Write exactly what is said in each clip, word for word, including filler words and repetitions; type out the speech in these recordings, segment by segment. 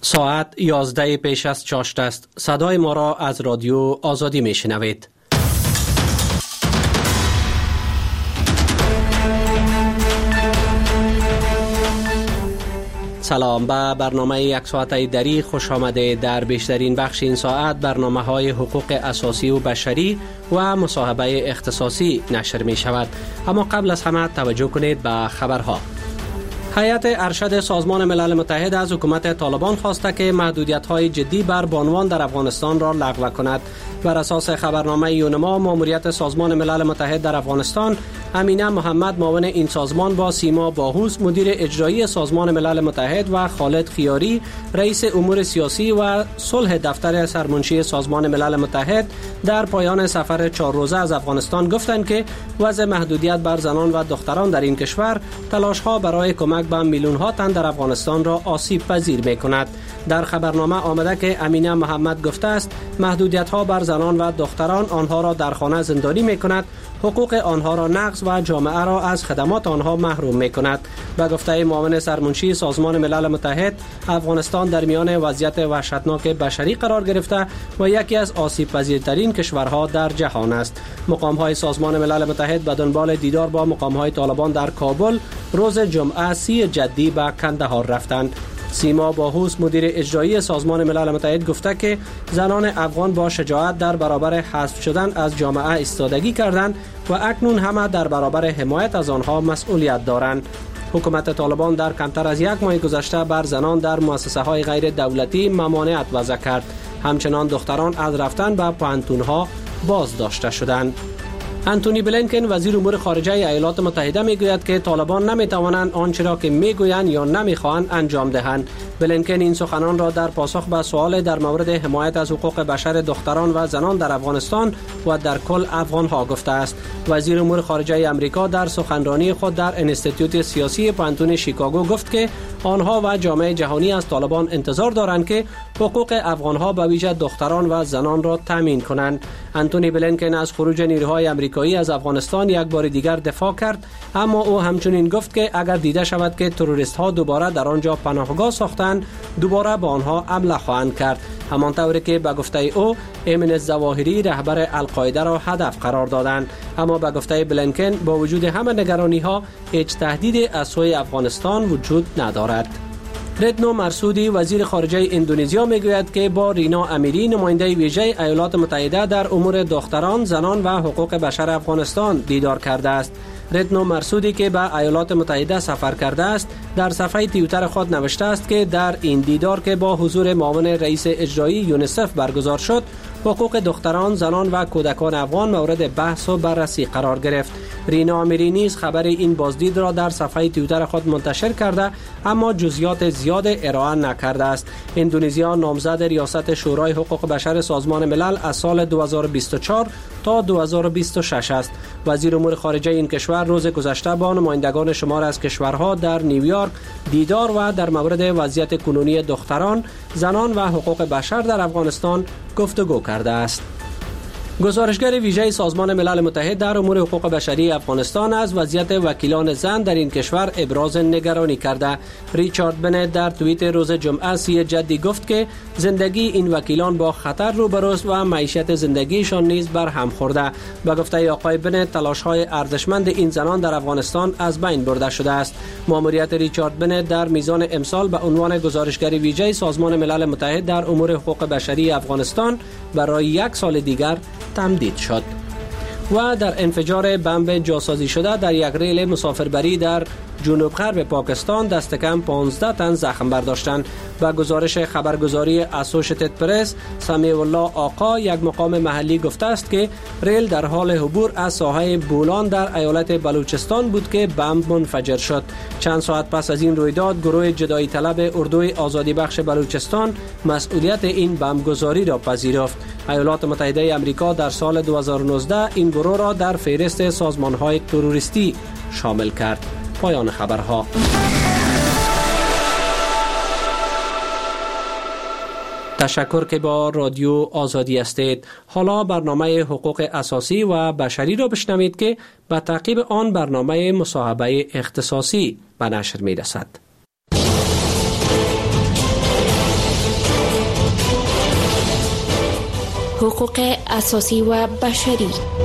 ساعت یازده پیش از چاشت است. صدای ما را از رادیو آزادی می شنوید. سلام، به برنامه یک ساعته دری خوش آمده. در بیشترین بخش این ساعت برنامه های حقوق اساسی و بشری و مصاحبه اختصاصی نشر می شود. اما قبل از همه توجه کنید به خبرها. هیئت ارشد سازمان ملل متحد از حکومت طالبان خواسته که محدودیت‌های جدی بر بانوان در افغانستان را لغو کند. بر اساس خبرنامه یونما، ماموریت سازمان ملل متحد در افغانستان، امینه محمد معاون این سازمان با سیما باهوس مدیر اجرایی سازمان ملل متحد و خالد خیاری رئیس امور سیاسی و صلح دفتر سرمنشی سازمان ملل متحد در پایان سفر چهار روزه از افغانستان گفتند که وضع محدودیت بر زنان و دختران در این کشور تلاش‌ها برای کمک به میلیون‌ها تن در افغانستان را آسیب پذیر می‌کند. در خبرنامه آمده که امینه محمد گفته است محدودیت‌ها بر زنان و دختران آنها را در خانه زندانی می‌کند، حقوق آنها را نقض و جامعه را از خدمات آنها محروم می‌کند. به گفته معاون سرمنشی سازمان ملل متحد، افغانستان در میان وضعیت وحشتناک بشری قرار گرفته و یکی از آسیب پذیرترین کشورها در جهان است. مقام‌های سازمان ملل متحد به دنبال دیدار با مقام‌های طالبان در کابل روز جمعه سی جدی به کندهار رفتند. سیما باهوس مدیر اجرایی سازمان ملل متحد گفته که زنان افغان با شجاعت در برابر حذف شدن از جامعه ایستادگی کردند و اکنون همه در برابر حمایت از آنها مسئولیت دارند. حکومت طالبان در کمتر از یک ماه گذشته بر زنان در مؤسسه های غیر دولتی ممانعت وضع کرد. همچنان دختران از رفتن به پوهنتون‌ها باز داشته شدند. انتونی بلینکن وزیر امور خارجه ایالات متحده میگوید که طالبان نمیتوانند آنچه را که میگویند یا نمیخواهند انجام دهند. بلینکن این سخنان را در پاسخ به سوال در مورد حمایت از حقوق بشر دختران و زنان در افغانستان و در کل افغانها گفته است. وزیر امور خارجه آمریکا در سخنرانی خود در انستیتوت سیاسی پانتون شیکاگو گفت که آنها و جامعه جهانی از طالبان انتظار دارند که حقوق افغانها به ویژه دختران و زنان را تامین کنند. انتونی بلینکن از خروج نیروهای آمریکایی از افغانستان یک بار دیگر دفاع کرد، اما او همچنین گفت که اگر دیده شود که تروریست ها دوباره در آنجا پناهگاه ساختند، دوباره با آنها حمله خواهند کرد. همانطوری که به گفته او ایمن الظواهری رهبر القاعده را هدف قرار دادند. اما به گفته بلینکن با وجود همه نگرانی ها هیچ تهدیدی از سوی افغانستان وجود ندارد. ردنو مرسودی وزیر خارجه اندونزیا میگوید که با رینا امیری نماینده ویژه ایالات متحده در امور دختران، زنان و حقوق بشر افغانستان دیدار کرده است. ردنو مرسودی که به ایالات متحده سفر کرده است در صفحه توییتر خود نوشته است که در این دیدار که با حضور معاون رئیس اجرایی یونیسف برگزار شد، حقوق دختران، زنان و کودکان افغان مورد بحث و بررسی قرار گرفت. رینا امیری نیز خبر این بازدید را در صفحه توییتر خود منتشر کرده، اما جزئیات زیاد ارائه نکرده است. اندونزیا نامزد ریاست شورای حقوق بشر سازمان ملل از سال دو هزار و بیست و چهار تا دو هزار و بیست و شش است. وزیر امور خارجه این کشور روز گذشته با نمایندگان شمار از کشورها در نیویورک دیدار و در مورد وضعیت کنونی دختران، زنان و حقوق بشر در افغانستان گفتگو کرده است. گزارشگر ویژه سازمان ملل متحد در امور حقوق بشری افغانستان از وضعیت وکیلان زن در این کشور ابراز نگرانی کرده. ریچارد بنت در توییت روز جمعه سی جدی گفت که زندگی این وکیلان با خطر روبروست و معیشت زندگیشان نیز بر هم خورده. به گفته آقای بنت، تلاش‌های ارزشمند این زنان در افغانستان از بین برده شده است. ماموریت ریچارد بنت در میزان امسال به عنوان گزارشگر ویژه سازمان ملل متحد در امور حقوق بشری افغانستان برای یک سال دیگر تمدید شد. و در انفجار بمب جاسازی شده در یک ریل مسافربری در جنوب غرب پاکستان دست کم پانزده تن زخم برداشتند. با گزارش خبرگزاری اسوشیتد پرس، سمیع الله آقا یک مقام محلی گفته است که ریل در حال عبور از ساحه بولان در ایالت بلوچستان بود که بمب منفجر شد. چند ساعت پس از این رویداد، گروه جدایی طلب اردوی آزادی بخش بلوچستان مسئولیت این بمبگذاری را پذیرفت. ایالات متحده آمریکا در سال دو هزار و نوزده این گروه را در فهرست سازمان‌های تروریستی شامل کرد. پایان خبرها. تشکر که با رادیو آزادی هستید. حالا برنامه حقوق اساسی و بشری را بشنوید که به تعقیب آن برنامه مصاحبه اختصاصی به نشر می رسد. حقوق اساسی و بشری.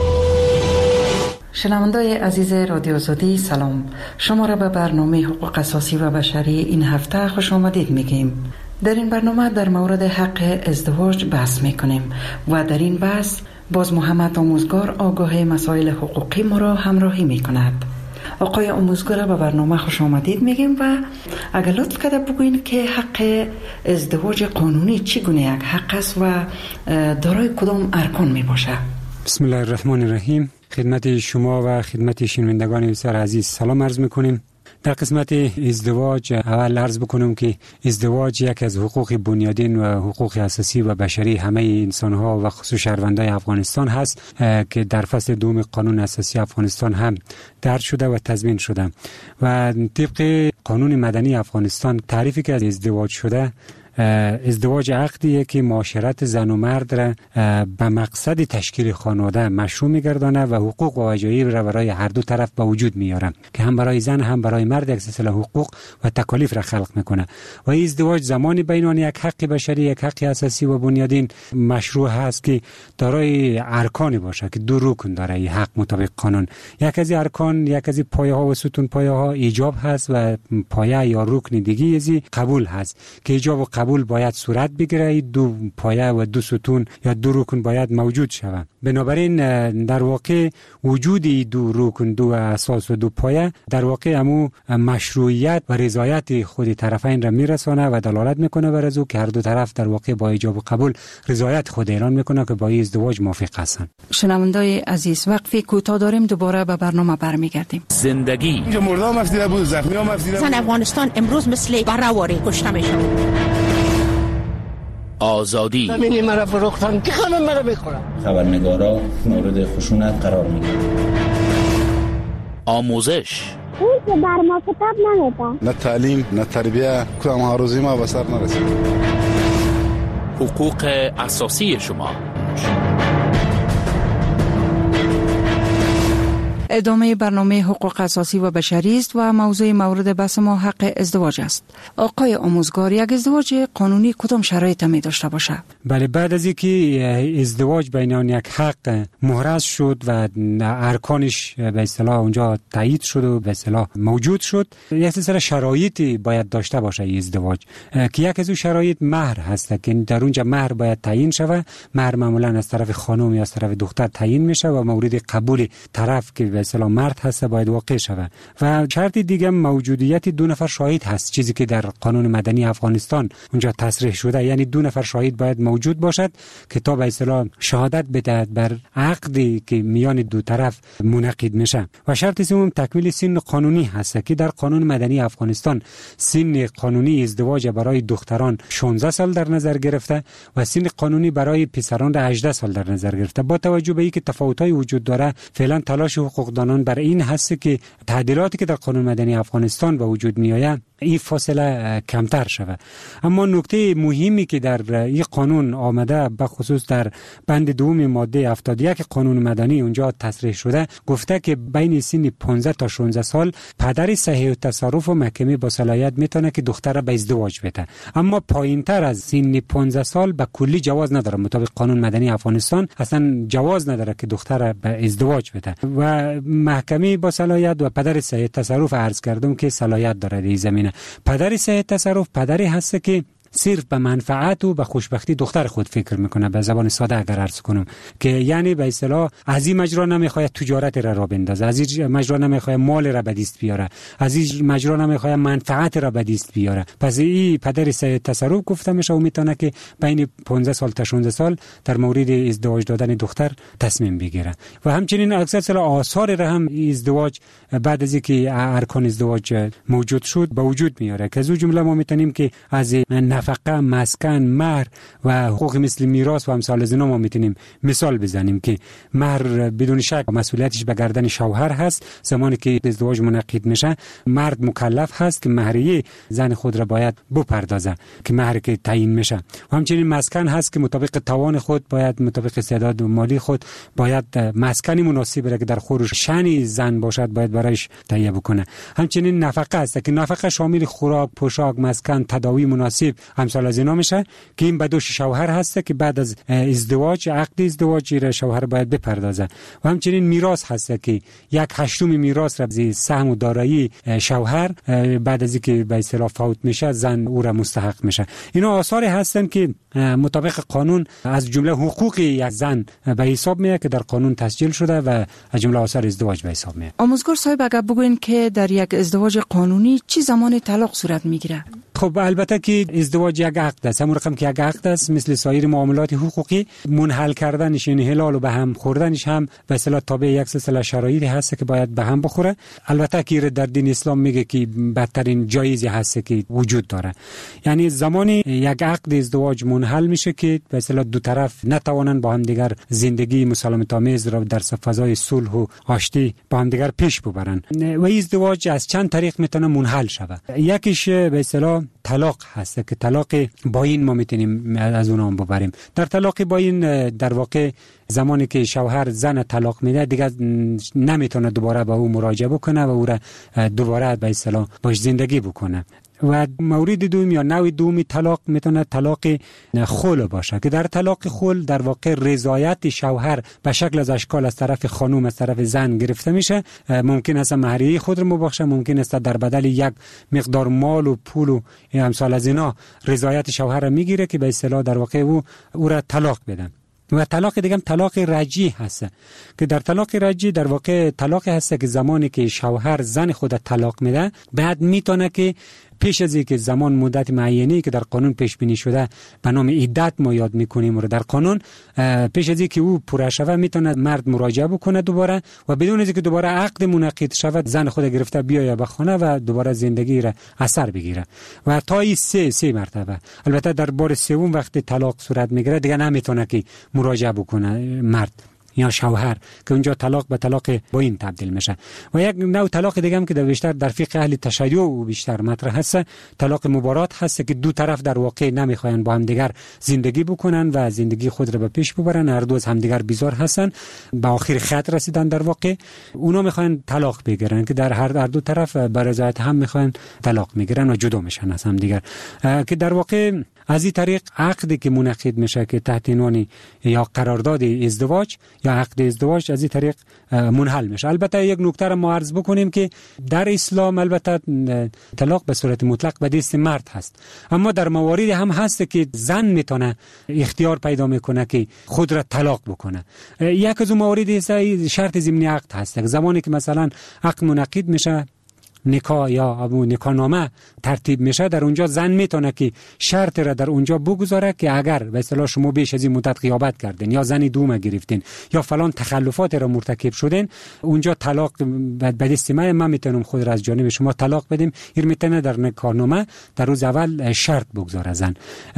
شنوندای عزیز رادیو آزادی سلام، شما را به برنامه حقوق اساسی و بشری این هفته خوش آمدید میگیم. در این برنامه در مورد حق ازدواج بحث میکنیم و در این بحث باز محمد آموزگار آگاه مسائل حقوقی ما را همراهی میکند. آقای آموزگار به برنامه خوش آمدید میگیم و اگر لطف کرده بگوین که حق ازدواج قانونی چگونه یک حق است و دارای کدام ارکان میباشه؟ بسم الله الرحمن الرحیم. خدمت شما و خدمت شنوندگان بسیار عزیز سلام عرض میکنیم. در قسمت ازدواج اول عرض بکنم که ازدواج یک از حقوق بنیادین و حقوق اساسی و بشری همه انسان‌ها و خصوص شهروندان افغانستان هست که در فصل دوم قانون اساسی افغانستان هم درج شده و تضمین شده و طبق قانون مدنی افغانستان تعریفی که از ازدواج شده، ازدواج عقدیه که معاشرت زن و مرد را به مقصد تشکیل خانواده مشروع می‌گردانه و حقوق و وجایب را برای هر دو طرف به وجود میاره که هم برای زن هم برای مرد یک سلسله حقوق و تکالیف را خلق میکنه و این ازدواج زمانی بین آن یک حق بشری، یک حق اساسی و بنیادین مشروع هست که دارای ارکانی باشه که دو رکن داره این حق مطابق قانون. یک از ارکان، یک از پایه ها و ستون پایه ها ایجاب هست و پایه یا رکن دیگه از قبول هست که ایجاب و قبول باید صورت بگیره. دو پایه و دو ستون یا دو رکن باید موجود شود. بنابراین در واقع وجود دو رکن، دو اساس و دو پایه در واقع همو مشروعیت و رضایت خود طرفین را میرسانه و دلالت میکنه بر از او که هر دو طرف در واقع با ایجاب و قبول رضایت خود اعلان میکنه که با این ازدواج موافق هستند. شنوندای عزیز، وقفی کوتاه داریم، دوباره به برنامه برمیگردیم. زندگی اینجا مردم افسیده بود، زخمی هم افسیده بود. زن افغانستان امروز مثل بره‌واره کشته میشه. آزادی زمینی مرا فروختن که خانم مرا بخورم. خبرنگارا مورد خشونت قرار میگیرن. آموزش اون که بر ما کتاب نمیده، نه تعلیم نه تربیه، کدام هاروزی ما به سر نرسید. حقوق اساسی شما. ادامه برنامه حقوق اساسی و بشری است و موضوع مورد بحث ما حق ازدواج است. آقای آموزگار، یک ازدواج قانونی کدام شرایط می داشته باشه؟ بله، بعد از اینکه ازدواج بین آن یک حق محرز شد و ارکانش به اصطلاح اونجا تایید شد و به اصطلاح موجود شد، یک سلسله شرایطی باید داشته باشه این ازدواج که یک از اون شرایط مهر هست که در اونجا مهر باید تعیین شود. مهر معمولا از طرف خانم یا از طرف دختر تعیین میشه و مورد قبول طرف که به اصطلاح مرد هست باید واقع شود. و شرط دیگه موجودیت دو نفر شاهد هست، چیزی که در قانون مدنی افغانستان اونجا تصریح شده، یعنی دو نفر شاهد باید موجود باشد که تا به اصطلاح شهادت بدهد بر عقدی که میان دو طرف منعقد میشه. و شرط سوم تکمیل سن قانونی هست که در قانون مدنی افغانستان سن قانونی ازدواج برای دختران شانزده سال در نظر گرفته و سن قانونی برای پسران را هجده سال در نظر گرفته. با توجه به اینکه تفاوت‌های وجود داره، فعلا تلاش حقوقدانان بر این هست که تعدیلاتی که در قانون مدنی افغانستان به وجود میآید این فاصله کمتر شود. اما نکته مهمی که در این قانون آمده، به خصوص در بند دوم ماده هفتاد و یک قانون مدنی اونجا تصریح شده، گفته که بین سن پانزده تا شانزده سال پدر صحیح التصرف و محکمه با صلاحیت میتونه که دختر را به ازدواج بده. اما پایینتر از سن پانزده سال به کلی جواز نداره. مطابق قانون مدنی افغانستان اصلا جواز نداره که دختر را به ازدواج بده و محکمه با صلاحیت و پدر صحیح التصرف عرض کردم که صلاحیت داره در زمینه. پدر صحیح التصرف پدری هست که صرف به منفعت و به خوشبختی دختر خود فکر میکنه، به زبان ساده اگر عرض کنم، که یعنی به اصطلاح از این مجرا نمیخواد تجارت را را بندازه، از این مجرا نمیخواد مال را به دست بیاره، از این مجرا نمیخواد منفعت را به دست بیاره. پس این پدر صحیح تصرف گفته میشه و میتونه که بین پانزده سال تا شانزده سال در مورد ازدواج دادن دختر تصمیم بگیره. و همچنین اکثر آثار را هم ازدواج بعد از اینکه ارکان ازدواج موجود شد به وجود میاره، که از اون جمله ما میتونیم که از نفقه، مسکن، مهر و حقوق مثل میراث و امثال از اینا ما میتونیم مثال بزنیم که مهر بدون شک مسئولیتش به گردن شوهر هست. زمانی که ازدواج منعقد میشه مرد مکلف هست که مهریه زن خود را باید بپردازه که مهر که تعیین میشه. و همچنین مسکن هست که مطابق توان خود باید مطابق استعداد مالی خود باید مسکنی مناسب را که در خور شأن زن باشد باید برایش تهیه بکنه. همچنین نفقه هست که نفقه شامل خوراک، پوشاک، مسکن، تداوی مناسب، امثال از اینا میشه که این به دوش شوهر هست که بعد از ازدواج عقد ازدواج را شوهر باید بپردازه. و همچنین میراث هست که یک هشتم میراث را از سهم و دارایی شوهر بعد از اینکه به اصطلاح فوت میشه زن او را مستحق میشه. اینا آثاری هستن که مطابق قانون از جمله حقوق یک زن به حساب میاد که در قانون تسجیل شده و از جمله آثار ازدواج به حساب میاد. آموزگار صاحب اگر بگوین که در یک ازدواج قانونی چی زمان طلاق صورت میگیره؟ خب البته که ازدواج یک عقد است، همون رقم که یک عقد است، مثل سایر معاملات حقوقی منحل کردنش یعنی حلال و به هم خوردنش هم به اصطلاح تابع یک سلسله شرایطی هست که باید به هم بخوره. البته که در دین اسلام میگه که بدترین جایزی هست که وجود داره، یعنی زمانی یک عقد ازدواج منحل میشه که به اصطلاح دو طرف نتوانند با هم دیگر زندگی مسالمت آمیز را در فضای صلح و آشتی با هم دیگر پیش ببرن. و ازدواج از چند طریق میتونه منحل شود. یکیش به اصطلاح طلاق هست که طلاق باین ما میتونیم از اون هم ببریم. در طلاق باین در واقع زمانی که شوهر زن طلاق میده دیگه نمیتونه دوباره با او مراجعه بکنه و او را دوباره به اصطلاح باش زندگی بکنه. و مورد دوم یا نوع دومی طلاق میتونه طلاق خلع باشه که در طلاق خلع در واقع رضایت شوهر به شکل از اشکال از طرف خانم از طرف زن گرفته میشه. ممکن است مهریه خود رو مبخشه، ممکن است در بدل یک مقدار مال و پول و امثال از اینا رضایت شوهر رو میگیره که به اصطلاح در واقع او او را طلاق بدن. و طلاق دیگه هم طلاق رجعی هست که در طلاق رجعی در واقع طلاق هست که زمانی که شوهر زن خود طلاق میده بعد میتونه که پیش از اینکه زمان مدت معینی که در قانون پیش بینی شده به نام عدت ما یاد میکنیم رو در قانون، پیش از اینکه او پوره شود میتونه مرد مراجعه بکنه دوباره و بدون از اینکه دوباره عقد منعقد شود زن خود گرفته بیاید به خانه و دوباره زندگی را اثر بگیره و تا این سه سه مرتبه. البته در بار سوم وقتی طلاق صورت میگیره دیگه نمیتونه که مراجعه بکنه مرد یا شوهر که اونجا طلاق به طلاق باین تبدیل میشه. و یک نوع طلاق دیگه هم که در بیشتر در فقه اهل تشیع و بیشتر مطرح هست طلاق مبارات هست که دو طرف در واقع نمیخواین با هم دیگر زندگی بکنن و زندگی خود را به پیش ببرن، هر دو از هم دیگر بیزار هستن، به آخر خط رسیدن در واقع اونا میخواین طلاق بگیرن که در هر در دو طرف به رضایت هم میخواین طلاق میگیرن و جدا میشن از هم دیگر. که در واقع از این طریق عقدی که منعقد میشه که تحت عنوان یا قرارداد ازدواج یا عقد ازدواج از این طریق منحل میشه. البته یک نکته را ما عرض بکنیم که در اسلام البته طلاق به صورت مطلق به دست مرد هست، اما در مواردی هم هست که زن میتونه اختیار پیدا میکنه که خود را طلاق بکنه. یک از اون مواردی شرط ضمنی عقد هست. زمانی که مثلا عقد منعقد میشه نکاح یا ابو نکاح نامه ترتیب میشه، در اونجا زن میتونه که شرط را در اونجا بگذاره که اگر به اصطلاح شما بیش از این مدت غیابت کردین یا زنی دوم گرفتین یا فلان تخلفات را مرتکب شدین، اونجا طلاق به دست من من میتونم خود را از جانب شما طلاق بدیم. این میتونه در نکاح نامه در روز اول شرط بگذاره زن.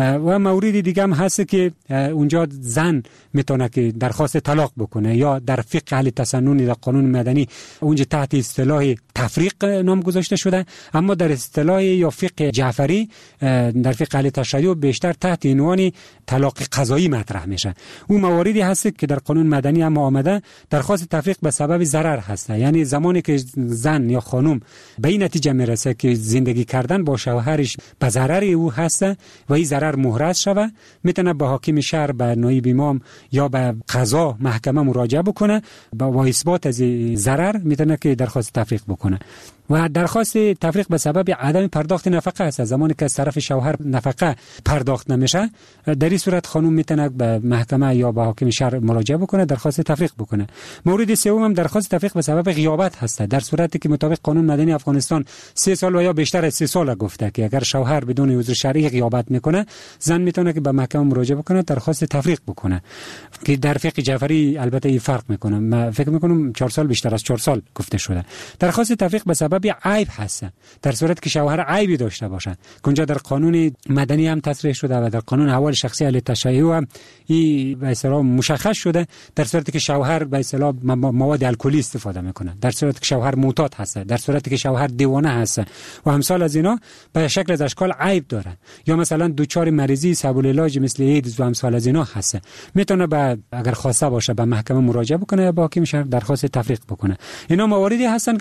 و مورد دیگه هم هست که اونجا زن میتونه که درخواست طلاق بکنه یا در فقه اهل تسنن در قانون مدنی اونجا تحت اصطلاح تفریق نام گذاشته شده، اما در اصطلاح یا فقه جعفری در فقه اهل تشیع بیشتر تحت عنوان طلاق قضایی مطرح میشه. اون مواردی هست که در قانون مدنی هم آمده درخواست تفریق به سبب ضرر هست، یعنی زمانی که زن یا خانم به این نتیجه میرسه که زندگی کردن با شوهرش به ضرر او هست و این ضرر محرز شوه، میتونه به حاکم شهر، به نایب امام یا به قضا محکمه مراجعه بکنه با اثبات از ضرر میتونه که درخواست تفریق بکنه. و درخواست تفریق به سبب عدم پرداخت نفقه است. زمانی که از طرف شوهر نفقه پرداخت نمیشه، در این صورت خانم میتونه به محکمه یا به حاکم شهر مراجعه بکنه، درخواست تفریق بکنه. مورد سوم هم درخواست تفریق به سبب غیابت هست. در صورتی که مطابق قانون مدنی افغانستان سه سال و یا بیشتر از سه سال گفته که اگر شوهر بدون عذر شرعی غیابت میکنه، زن میتونه که به محکمه مراجعه بکنه، درخواست تفریق بکنه. که در فقه جعفری البته این فرق میکنه، من فکر میکنم چهار سال بیشتر از چهار سال گفته شده. درخواست تفریق به سبب عیب هست، در صورتی که شوهر عیبی داشته باشه، که اونجا در قانون مدنی هم تصریح شده و در قانون احوال شخصی اهل تشیع هم این به اصطلاح مشخص شده. در صورتی که شوهر به اصطلاح مواد الکلی استفاده میکنه، در صورتی که شوهر معتاد هست، در صورتی که شوهر دیوانه هست و امثال از اینا به شکل از اشکال عیب داره، یا مثلا دوچار مریضی سبب العلاج مثل ایدز و امثال از اینا هست، میتونه به اگر خواسته باشه به محکمه مراجعه بکنه یا با حاکم شهر درخواست تفریق بکنه. اینا مواردی هستن که در قانون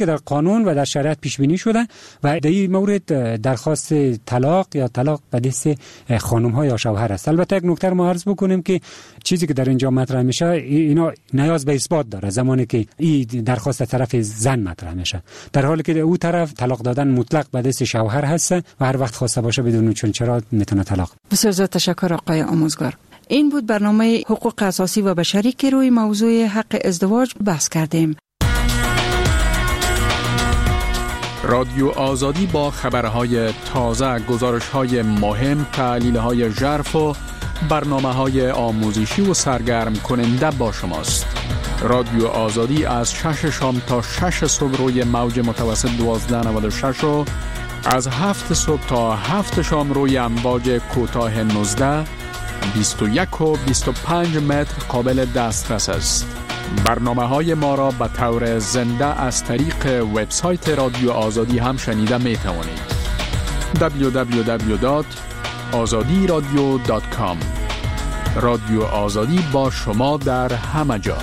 قانون و در شریعت پیش بینی شده و در این مورد درخواست طلاق یا طلاق به دست خانم ها یا شوهر است. البته یک نکته ما عرض بکنیم که چیزی که در اینجا مطرح میشه اینا نیاز به اثبات داره زمانی که این درخواست طرف زن مطرح میشه، در حالی که او طرف طلاق دادن مطلق به دست شوهر هست و هر وقت خواسته باشه بدون چون چرا میتونه طلاق. بسیار زیاد تشکر آقای آموزگار. این بود برنامه حقوق اساسی و بشری که روی موضوع حق ازدواج بحث کردیم. رادیو آزادی با خبرهای تازه، گزارش‌های مهم، تحلیل‌های ژرف و برنامه‌های آموزشی و سرگرم کننده با شماست. رادیو آزادی از شش شام تا شش صبح روی موج متوسط دوازده نود و شش و از هفت صبح تا هفت شام روی امواج کوتاه نوزده، بیست و یک و بیست و پنج متر قابل دسترس است. برنامه‌های ما را به طور زنده از طریق وبسایت رادیو آزادی هم شنیده می توانید. دبلیو دبلیو دبلیو دات آزادی رادیو دات کام. رادیو آزادی با شما در همه جا.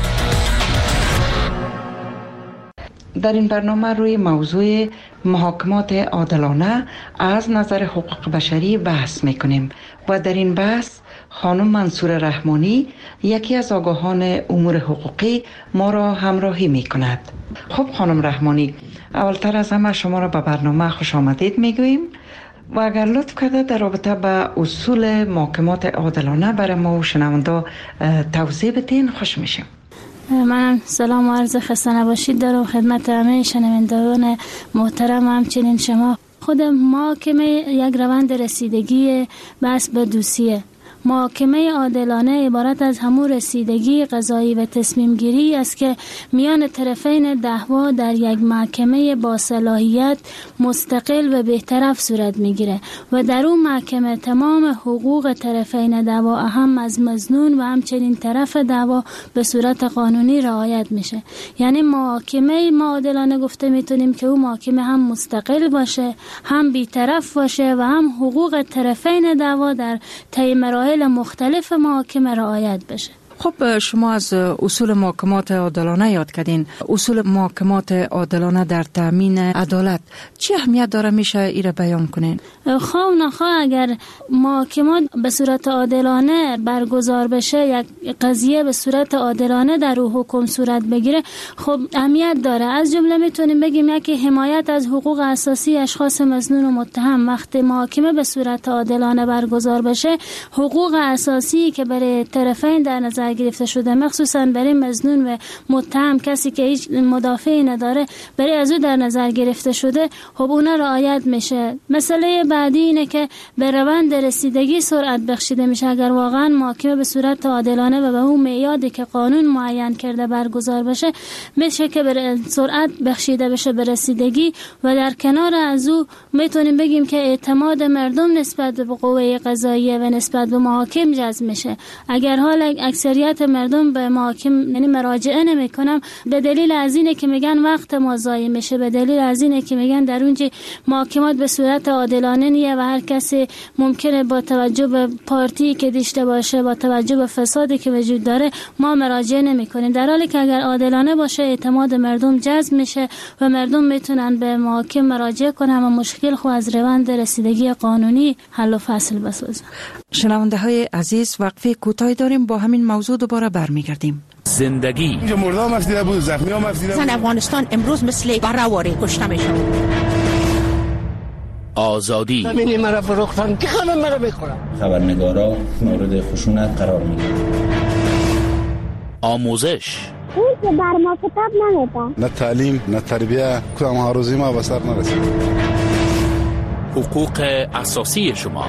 در این برنامه روی موضوع محاکمات عادلانه از نظر حقوق بشری بحث میکنیم و در این بحث خانم منصور رحمانی یکی از آگاهان امور حقوقی ما را همراهی میکند. خب خانم رحمانی، اولتر از همه شما را به برنامه خوش آمدید میگوییم و اگر لطف کرده در رابطه به اصول محاکمات عادلانه برای ما و شنونده توضیح بدین خوش میشیم. من سلام و عرض خسته نباشید دارم خدمت همه شنوندگان محترم. همچنین شما خود محاکمه یک روند رسیدگی بحث به دوستیه. محاکمه عادلانه عبارت از همون رسیدگی قضایی و تصمیم گیری است که میان طرفین دعوا در یک محکمه با صلاحیت مستقل و بی‌طرف صورت میگیره و در اون محکمه تمام حقوق طرفین دعوا اهم از مظنون و همچنین طرف دعوا به صورت قانونی رعایت میشه. یعنی محاکمه ما عادلانه گفته میتونیم که اون محاکمه هم مستقل باشه، هم بی‌طرف باشه و هم حقوق طرفین دعوا در طی مراحل مختلف محاکمه رعایت بشه. خب شما از اصول محاکمات عادلانه یاد کردین. اصول محاکمات عادلانه در تامین عدالت چه اهمیت داره میشه ایره بیان کنین؟ خواه نخواه اگر محاکمات به صورت عادلانه برگزار بشه، یک قضیه به صورت عادلانه در او حکم صورت بگیره، خب اهمیت داره. از جمله میتونیم بگیم یکی حمایت از حقوق اساسی اشخاص مظنون و متهم. وقتی محاکمه به صورت عادلانه برگزار بشه، حقوق اساسی که برای طرفین در نظر گرفته شده، مخصوصا برای مظنون و متهم، کسی که هیچ مدافعی نداره، برای از او در نظر گرفته شده، خب اونا رعایت میشه. مسئله بعدی اینه که به روند رسیدگی سرعت بخشیده میشه. اگر واقعا محاکمه به صورت عادلانه و به اون معیاری که قانون معین کرده برگزار بشه، میشه که به سرعت بخشیده بشه به رسیدگی و در کنار از او میتونیم بگیم که اعتماد مردم نسبت به قوه قضاییه و نسبت به محاکم جذب میشه. اگر حال اکثریت مردم به محاکم یعنی مراجعه نمیکنم، به دلیل از اینه که میگن وقت ما ضایع میشه، به دلیل از اینه که میگن در اونجا محاکمات به صورت عادلانه نیه و هر کسی ممکنه با توجه به پارتی که داشته باشه، با توجه به فسادی که وجود داره، ما مراجعه نمیکنیم. در حالی که اگر عادلانه باشه، اعتماد مردم جذب میشه و مردم میتونن به محاکم مراجعه کنن و مشکل خو از روند رسیدگی قانونی حل و فصل بسازن. شنونده های عزیز، وقفه کوتاهی داریم، با همین موضوع دوباره برمیگردیم. زندگی اینجا مردم افزیده بود، زخمی هم افزیده بود. زن افغانستان امروز مثل برآواره کشته میشن. آزادی همینی مرا فروختن که خانم مرا بخورم. خبرنگارا مورد خشونت قرار میگیرن. آموزش اون که بر ما کتاب نمیدن. نه تعلیم نه تربیه، کدام ها روزی ما به سر نرسید. حقوق اساسی شما.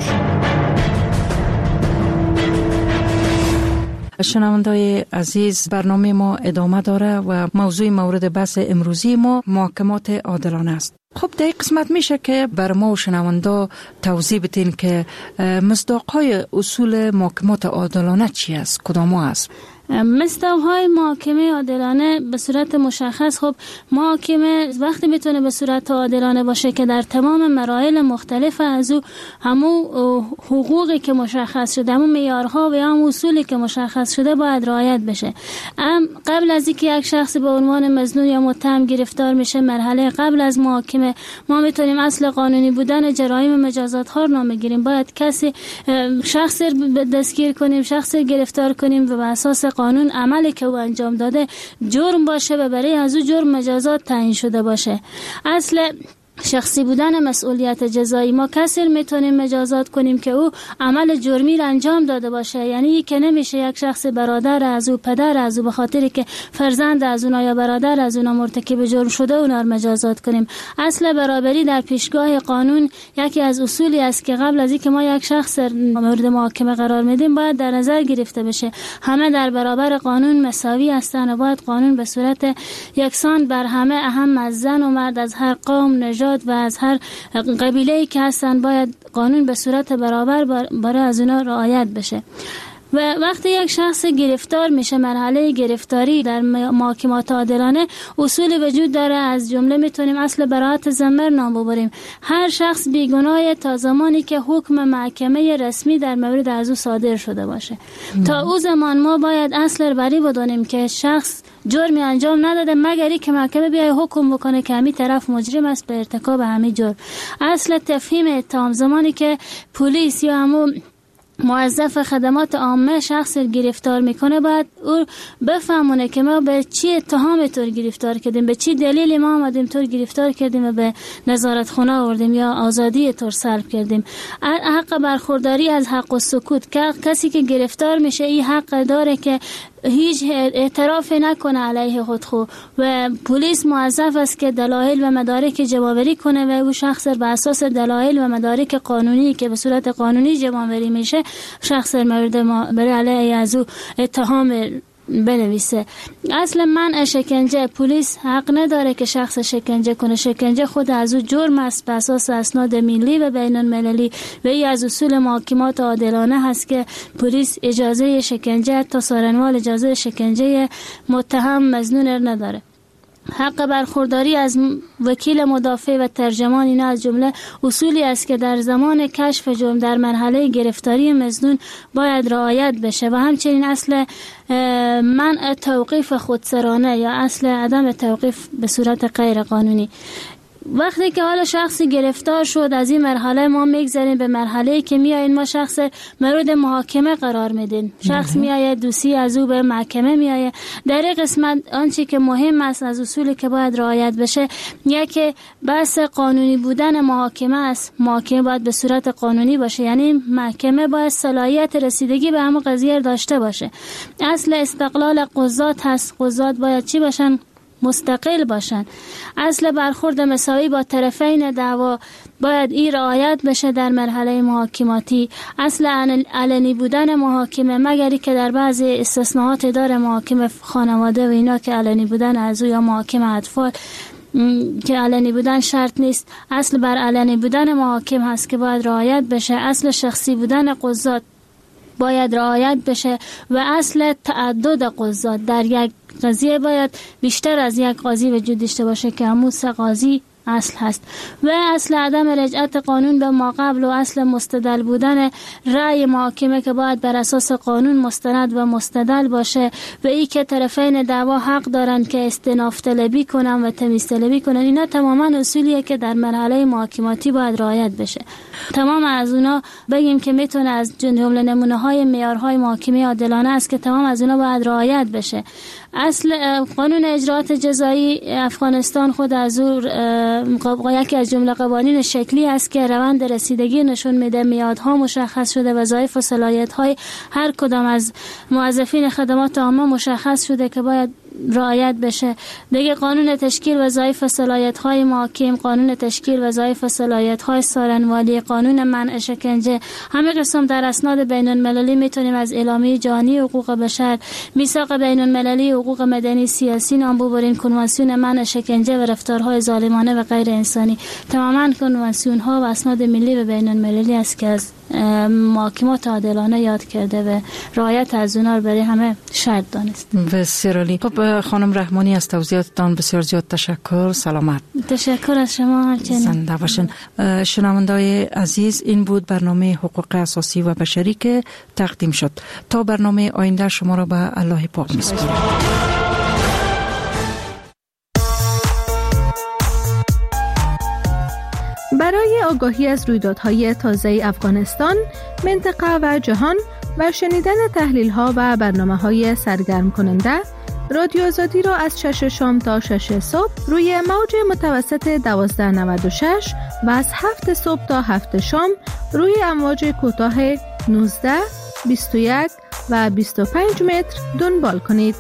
شنونده‌های عزیز، برنامه ما ادامه داره و موضوع مورد بحث امروزی ما محاکمات عادلانه است. خب در این قسمت میشه که بر ما و شنونده توضیح بدین که مصداق‌های اصول محاکمات عادلانه چی است، کدام است؟ مستوهای محاکمه عادلانه به صورت مشخص، خب محاکمه وقتی میتونه به صورت عادلانه باشه که در تمام مراحل مختلف از او همون حقوقی که مشخص شده، همون معیارها و یا هم اصولی که مشخص شده باید رعایت بشه. ام قبل از اینکه یک شخص به عنوان مظنون یا متهم گرفتار میشه، مرحله قبل از محاکمه ما میتونیم اصل قانونی بودن جرایم مجازات ها رو نام بگیریم. باید کسی شخص دستگیر کنیم، شخص گرفتار کنیم و به اساس قانون عملی که او انجام داده جرم باشه و برای از او جرم مجازات تعیین شده باشه. اصل شخصی بودن مسئولیت جزایی، ما کسی میتونیم مجازات کنیم که او عمل جرمی را انجام داده باشه. یعنی که نمیشه یک شخص برادر از او، پدر از او، به خاطر که فرزند از اونا یا برادر از اونا مرتکب جرم شده اونا را مجازات کنیم. اصل برابری در پیشگاه قانون یکی از اصولی است که قبل از اینکه ما یک شخص مورد محاکمه قرار میدیم باید در نظر گرفته بشه. همه در برابر قانون مساوی هستند و باید قانون به صورت یکسان بر همه، اهم از زن و مرد، از هر قوم، نژاد و از هر قبیله‌ای که هستن، باید قانون به صورت برابر برای از اونا رعایت بشه. و وقتی یک شخص گرفتار میشه، مرحله گرفتاری در محاکمات عادلانه اصول وجود داره. از جمله میتونیم اصل براءت ذمه نام ببریم. هر شخص بیگناه تا زمانی که حکم محکمه رسمی در مورد از او صادر شده باشه. ام. تا او زمان ما باید اصل بری بدونیم که شخص جرمی انجام نداده مگر اینکه محکمه بیای حکم بکنه که همین طرف مجرم است به ارتکاب همین جرم. اصل تفهیم اتهام، زمانی که پلیس یا همون موظف خدمات عامه شخص گرفتار میکنه باید او بفهمونه که ما به چی اتهام طور گرفتار کردیم، به چی دلیلی ما آمدیم طور گرفتار کردیم و به نظارت خانه آوردیم یا آزادی طور سلب کردیم. حق برخورداری از حق و سکوت، که کسی که گرفتار میشه این حق داره که هیچ اعتراف نکنه علیه خود خو و پلیس موظف است که دلایل و مدارک جمع‌آوری کنه و او شخص به اساس دلایل و مدارک قانونی که به صورت قانونی جمع‌آوری میشه شخص مورد ما برای علیه از او اتهام بنویسه. اصل منع شکنجه، پلیس حق نداره که شخص شکنجه کنه. شکنجه خود از او جرم است به اساس اسناد ملی و بین المللی و ای از اصول محاکمات عادلانه هست که پلیس اجازه شکنجه تا سارنوال اجازه شکنجه متهم مظنون نداره. حق برخورداری از وکیل مدافع و ترجمان، اینا از جمله اصولی است که در زمان کشف جرم در مرحله گرفتاری مظنون باید رعایت بشه. و همچنین اصل منع توقیف خودسرانه یا اصل عدم توقیف به صورت غیر قانونی. وقتی که حالا شخصی گرفتار شد، از این مرحله ما میگذاریم به مرحله که میایین ما شخص مورد محاکمه قرار میدین. شخص میایه، دوسی از او به محکمه میایه. در این قسمت آنچه که مهم است از اصولی که باید رعایت بشه، یکی بحث قانونی بودن محاکمه است. محاکمه باید به صورت قانونی باشه، یعنی محکمه باید صلاحیت رسیدگی به همون قضیه داشته باشه. اصل استقلال قضات هست. قضات باید چی باشن؟ مستقل باشن. اصل برخورد مساوی با طرفین دعوا باید این رعایت بشه در مرحله محاکماتی. اصل علنی بودن محاکمه، مگری که در بعضی استثناءات داره محاکمه خانواده و اینا که علنی بودن از او یا محاکمه اطفال که علنی بودن شرط نیست. اصل بر علنی بودن محاکم هست که باید رعایت بشه. اصل شخصی بودن قضات باید رعایت بشه و اصل تعدد قضات، در یک قضیه باید بیشتر از یک قاضی وجود داشته باشه که همون سه قاضی اصل هست. و اصل عدم رجعت قانون به ما قبل و اصل مستدل بودن رأی محاکمه که باید بر اساس قانون مستند و مستدل باشه و ای که طرفین دعوا حق دارن که استئناف طلبی کنن و تمیز طلبی کنن. اینا تماما اصولیه که در مرحله محاکماتی باید رعایت بشه. تمام از اونا بگیم که میتونه از جمله نمونه های معیارهای محاکمه عادلانه است که تمام از اونا باید رعایت بشه. اصل قانون اجراءات جزایی افغانستان خود از او یکی از جمله قوانین شکلی است که روند رسیدگی نشون میده. میادها مشخص شده، وظایف و صلاحیت‌های هر کدام از موظفین خدمات عامه مشخص شده که باید رعایت بشه. دیگه قانون تشکیل وظایف و صلاحیت‌های محاکم، قانون تشکیل وظایف و صلاحیت‌های سارنوالی، قانون منع شکنجه، همه قسم در اسناد بین المللی میتونیم از اعلامیه جهانی حقوق بشر، میثاق بین المللی حقوق مدنی سیاسی نام ببریم، کنوانسیون منع شکنجه و رفتارهای ظالمانه و غیر انسانی. تماما کنوانسیون ها و اسناد ملی و بین المللی است که از محاکمات عادلانه یاد کرده و رعایت از اونا رو برای همه شرط دانست. بسیار عالی. خب خانم رحمانی از توضیحاتتان بسیار زیاد تشکر. سلامت. تشکر از شما. همچنین زنده باشین. شنونده‌های عزیز، این بود برنامه حقوق اساسی و بشری که تقدیم شد. تا برنامه آینده شما را به الله پاک می‌سپارم. برای آگاهی از رویدادهای تازه افغانستان، منطقه و جهان و شنیدن تحلیل‌ها و برنامه‌های سرگرم کننده، رادیو آزادی را از شش شام تا شش صبح روی موج متوسط دوازده نود و شش و از هفت صبح تا هفت شام روی امواج کوتاه نوزده، بیست و یک و بیست و پنج متر دنبال کنید.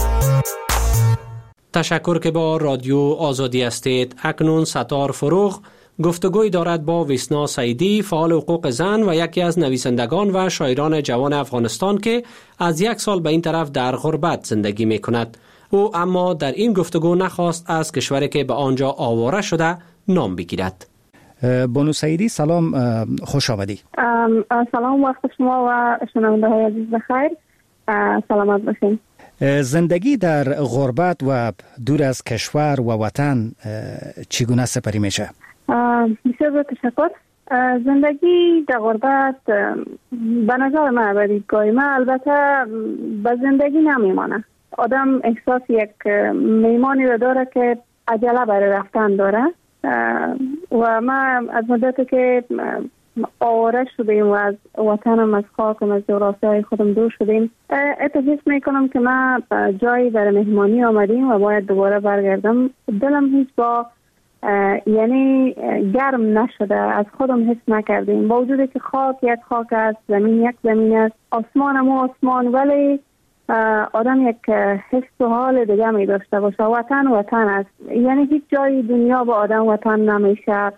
تشکر که با رادیو آزادی هستید. اکنون ستار فروغ گفتگوی دارد با ویسنا سعیدی، فعال حقوق زن و یکی از نویسندگان و شاعران جوان افغانستان که از یک سال به این طرف در غربت زندگی می کند. او اما در این گفتگو نخواست از کشوری که به آنجا آواره شده نام بگیرد. بانو سعیدی، سلام، خوش آمدی. سلام، وقت شما و شنونده های عزیز بخیر. سلامت باشین. زندگی در غربت و دور از کشور و وطن چگونه سپری میشه؟ بسیار تشکر. زندگی در غربت به نظر من و دیدگاه من البته به زندگی نمیمانه. آدم احساس یک میمانی رو داره که عجله برای رفتن داره و من از مدتی که آواره شدیم و از وطنم، از خاکم، از جغرافیای خودم دور شدیم، اتفاق میکنم که من جایی برای مهمانی آمدیم و باید دوباره برگردم. دلم هیچ با یعنی گرم نشده، از خودم حس نکردیم، با وجودی که خاک یک خاک است، زمین یک زمین است، آسمان هم آسمان، ولی آدم یک حس و حال دیگه می داشته باشه. وطن وطن است، یعنی هیچ جای دنیا با آدم وطن نمیشه.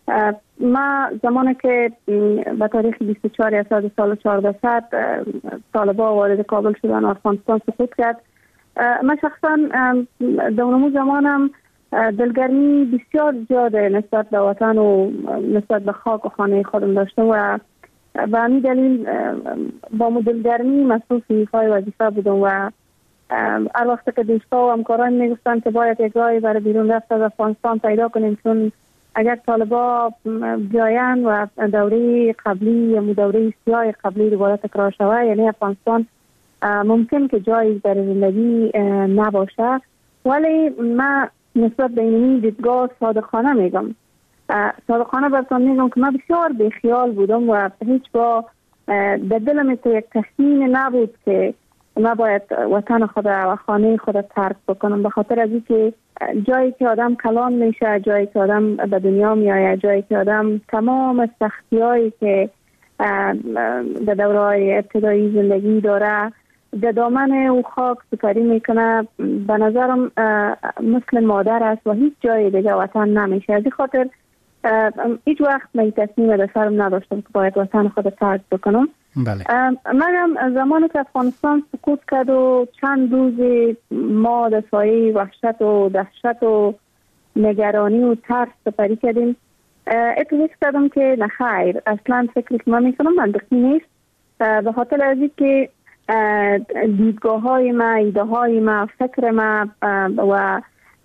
ما زمانی که به تاریخ بیست و چهار اسفند سال چهاردهصد طالبان وارد کابل شدن و افغانستان سقوط کرد، من شخصا در اون زمانم دلگرمی بسیار زیاده نسبت به وطن و نسبت به خاک و خانه خودم داشته و به همین دلیل با مو دلگرمی مصروف ایفای وظیفه بودم و هر وقت که دوستا و همکاران میگفتن که باید یک راهی برای بیرون رفت از افغانستان پیدا کنیم، چون اگر طالبان بیاین و دوره قبلی یا دوره سیاه قبلی دوباره تکرار شود، یعنی افغانستان ممکن که جایی در زندگی نباشه. ولی من نسبت به این دیدگاه صادقانه میگم، صادقانه براتون میگم که من بسیار بیخیال بودم و هیچ با در دلم یک تصمیم نبود که من باید وطن خود و خانه خود ترک بکنم، به خاطر از اینکه جایی که آدم کلان میشه، جایی که آدم به دنیا میآید، جایی که آدم تمام سختیایی که در دوره‌های ابتدایی زندگی داره در دامن او خاک سپری میکنه، به نظرم مثل مادر است و هیچ جای دیگه وطن نمیشه. از این خاطر هیچ وقت من تصمیم در سرم نداشتم که باید وطن خود ترک بکنم. بله. مگم زمانی که افغانستان سقوط کرد و چند روز ما در سایه وحشت و دهشت و نگرانی و ترس سپری کردیم، اتفاق کردم که نخیر، اصلا فکری که من میکنم منطقی نیست، به خاطر از این که دیدگاه های ما، ایده های ما، فکر ما و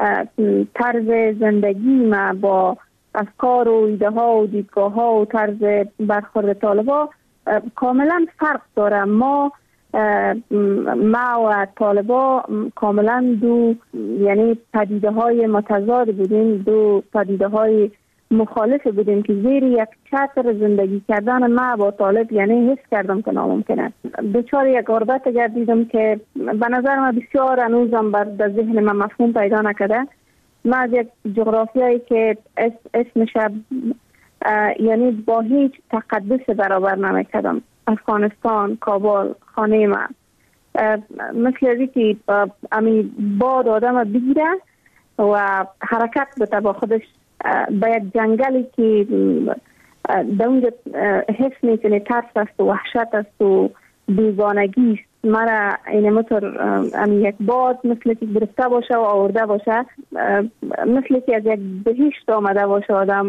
طرز زندگی ما با افکار و ایده ها و دیدگاه ها و طرز برخورد طالبا کاملا فرق داره. ما ما و طالبا کاملا دو یعنی پدیده های متضاد بودیم، دو پدیده های مخالف بودیم که زیر یک چتر زندگی کردن ما با طالب یعنی حس کردم که ناممکنه. دچار یک غربت گردیدم که به نظر من بسیار هنوزم بر در ذهن من مفهوم پیدا نکرده. ما از یک جغرافیایی که اسمش یعنی با هیچ تقدس برابر نمیکردم، افغانستان، کابل، خانه ما، مثل ازی که امی باد آدم بگیره و حرکت بده با خودش به یک جنگلی که در اونجا حس میکنه ترس است و وحشت است و بیگانگی است. مرا این مطور امی یک باد مثل که گرفته باشه و آورده باشه، مثل که از یک بهشت آمده باشه، آدم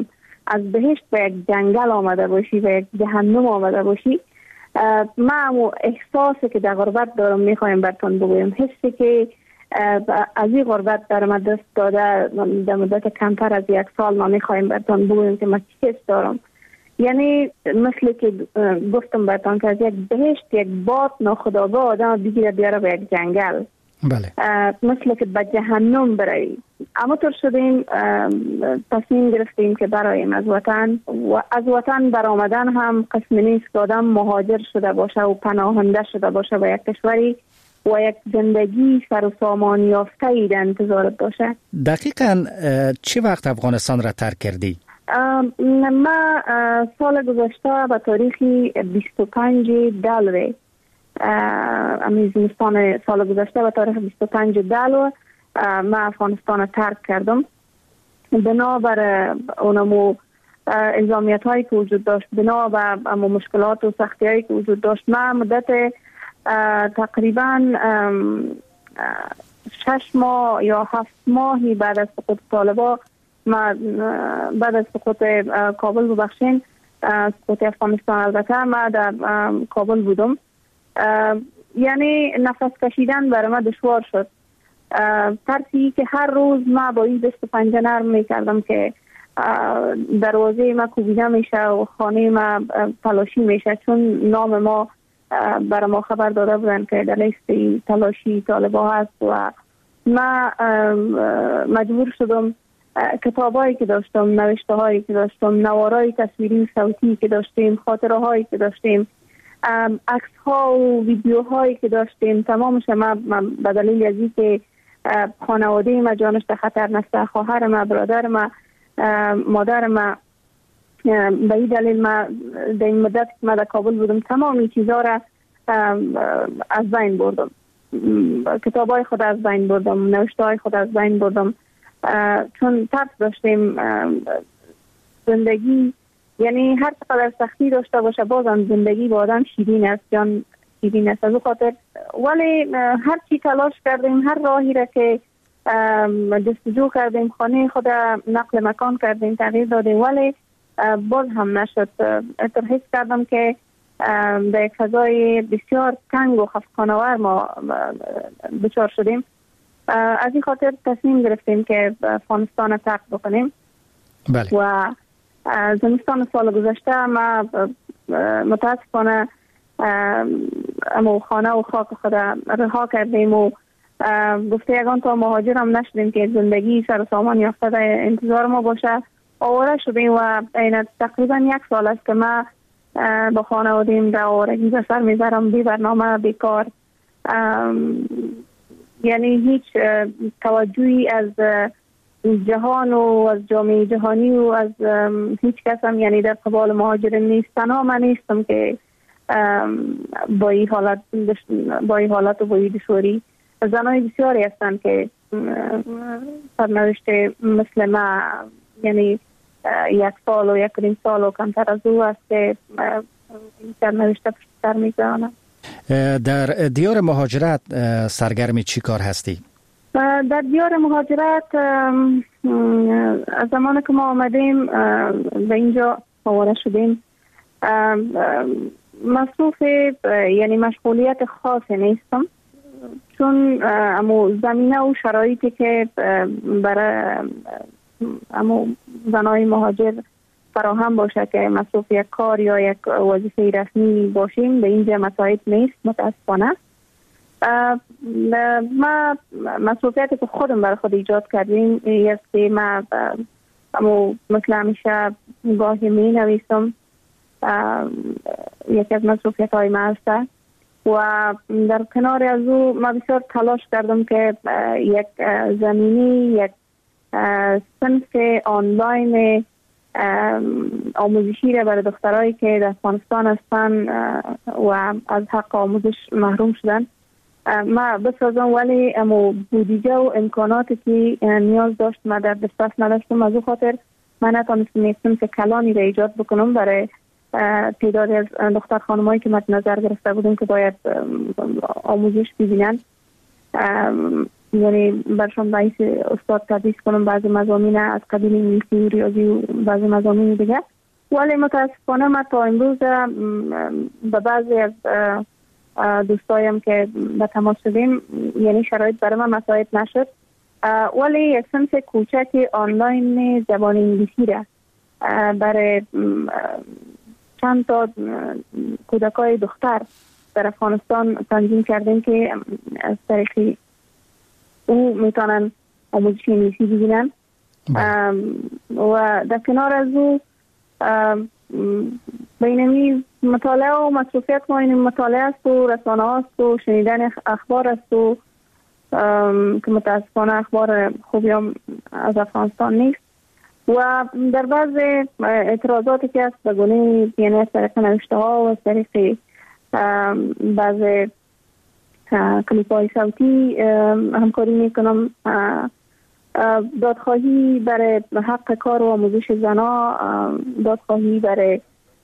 از بهشت به یک جنگل آمده باشی و یک جهنم آمده باشی. ما همو احساسی که در غربت دارم میخوایم براتون بگویم، حسی که از این غربت در ما دست داده در مدت کمتر از یک سال ما میخوایم براتون بگویم که ما چی حس دارم. یعنی مثل که گفتم براتون که از یک بهشت یک باد ناخودآگاه آدم بگیره بیاره به یک جنگل. بله. مثل که به جهنم برایی. اما طور شدیم تصمیم گرفتیم که برایم از وطن و از وطن برآمدن هم قسم نیست که آدم مهاجر شده باشه و پناهنده شده باشه و یک کشوری و یک زندگی سر و سامان یافته ای در انتظارت باشه. دقیقاً چه وقت افغانستان را ترک کردی؟ ما سال گذشته به تاریخ بیست و پنج دلو امی زمستان سال گذشته به تاریخ بیست و پنج دلو ما افغانستان ترک کردم. بنابر اونمو الزامیت هایی که وجود داشت، بنابر مشکلات و سختی هایی که وجود داشت، ما مدت تقریبا شش ماه یا هفت ماهی بعد از سقوط طالبان، ما بعد از سقوط کابل ببخشین سقوط افغانستان البته ما در کابل بودم. یعنی نفس کشیدن برای ما دشوار شد. ترسی که هر روز ما با این دست و پنجه نرم میکردم که دروازه ما کوبیده میشه و خانه ما تلاشی میشه، چون نام ما برای ما خبر داده بودن که در لیست تلاشی طالبان هست و ما مجبور شدم کتابایی که داشتم، نوشته هایی که داشتم، نوارای تصویری و صوتی که داشتیم، خاطره هایی که داشتیم، عکس ها و ویدیو هایی که داشتیم، تمامش ما به دلیل از اینکه خانواده ما جانش در خطر نسته، خواهر ما، برادر ما، مادر ما، به این دلیل ما در این مدت که ما در کابل بودم تمام این چیزها را از بین بردم. کتاب های خود از بین بردم، نوشته های خود از بین بردم، چون ترس داشتیم زندگی، یعنی هر چقدر سختی داشته باشه بازم زندگی با آدم شیرین است، جان شیرین است. از او خاطر ولی هر چی تلاش کردیم، هر راهی را که جستجو کردیم، خانه خود نقل مکان کردیم، تغییر دادیم، ولی باز هم نشد. حس کردم که در یک فضای بسیار تنگ و خفقان‌آور ما دچار شدیم. از این خاطر تصمیم گرفتیم که افغانستان را ترک بکنیم. بله. و زمستان سال گذشته ما متاسفانه اما خانه و خاک خود رها کردیم و گفته یگان تا مهاجر هم نشدیم که زندگی سر و سامان یافته در انتظار ما باشه. آواره شدیم و این تقریبا یک سال است که ما با خانوادیم در آوارگی به سر میذارم، بی برنامه، بیکار، یعنی هیچ توجهی از جهان و از جامعه جهانی و از هیچ کس هم یعنی در قبال مهاجرین نیست. تنها من نیستم که با این حالت با این حالت و با این دشواری. زنای بسیاری هستند که سرنوشت مثل ما، یعنی یک سال و یک نیم سال و کمتر از او است که سرنوشت پشت سر میگذارند. در دیار مهاجرت سرگرم چی کار هستی؟ در دیار مهاجرت از زمان که ما آمدیم به اینجا آواره شدیم، مصروف یعنی مشغولیت خاصی نیستم، چون امو زمینه و شرایطی که برای امو زنای مهاجر فراهم باشه که مصروف یک کار یا یک وظیفه رسمی باشیم به اینجا مساعد نیست متاسفانه. ما مسئولیتی که خودم برای خود ایجاد کردیم است که ما امو مثل همیشه گاهی می نویسم، یکی از مسئولیت های ما هسته و در کنار از او ما بسیار تلاش کردم که یک زمینی، یک صنف آنلاین آموزشی را برای دخترایی که در افغانستان هستن و از حق آموزش محروم شدن ما بسازم، ولی امو بودجه و امکاناتی که نیاز داشت ما در دسترس نداشتم. از او خاطر من نتونستم یک صنف کلانی را ایجاد بکنم برای تعدادی از دختر خانمایی که مد نظر گرفته بودم که باید آموزش ببینن. یعنی برشان باعث استاد تدریس کنم بعضی مضامین از قبیل انگلیسی، ریاضی و بعضی مضامین دیگه. ولی متاسفانه ما تا امروز به بعضی از دوستایم که به تماس شدیم یعنی شرایط برای من مساعد نشد، ولی یک صنف کوچک آنلاین زبان انگلیسی را برای چند تا کودکای دختر در افغانستان تنظیم کردیم که از طریق او میتونن آموزش انگلیسی ببینن و در کنار از او بینمی مطالعه و مصروفیت ما این مطالعه است و رسانه هاست و شنیدن اخبار است و که متاسفانه اخبار خوبی هم از افغانستان نیست و در بعض اعتراضاتی که است به گونه یعنی از طریق نوشته ها و از طریق بعض کلیپ های صوتی همکاری میکنم. دادخواهی برای حق کار و آموزش زنا، دادخواهی برای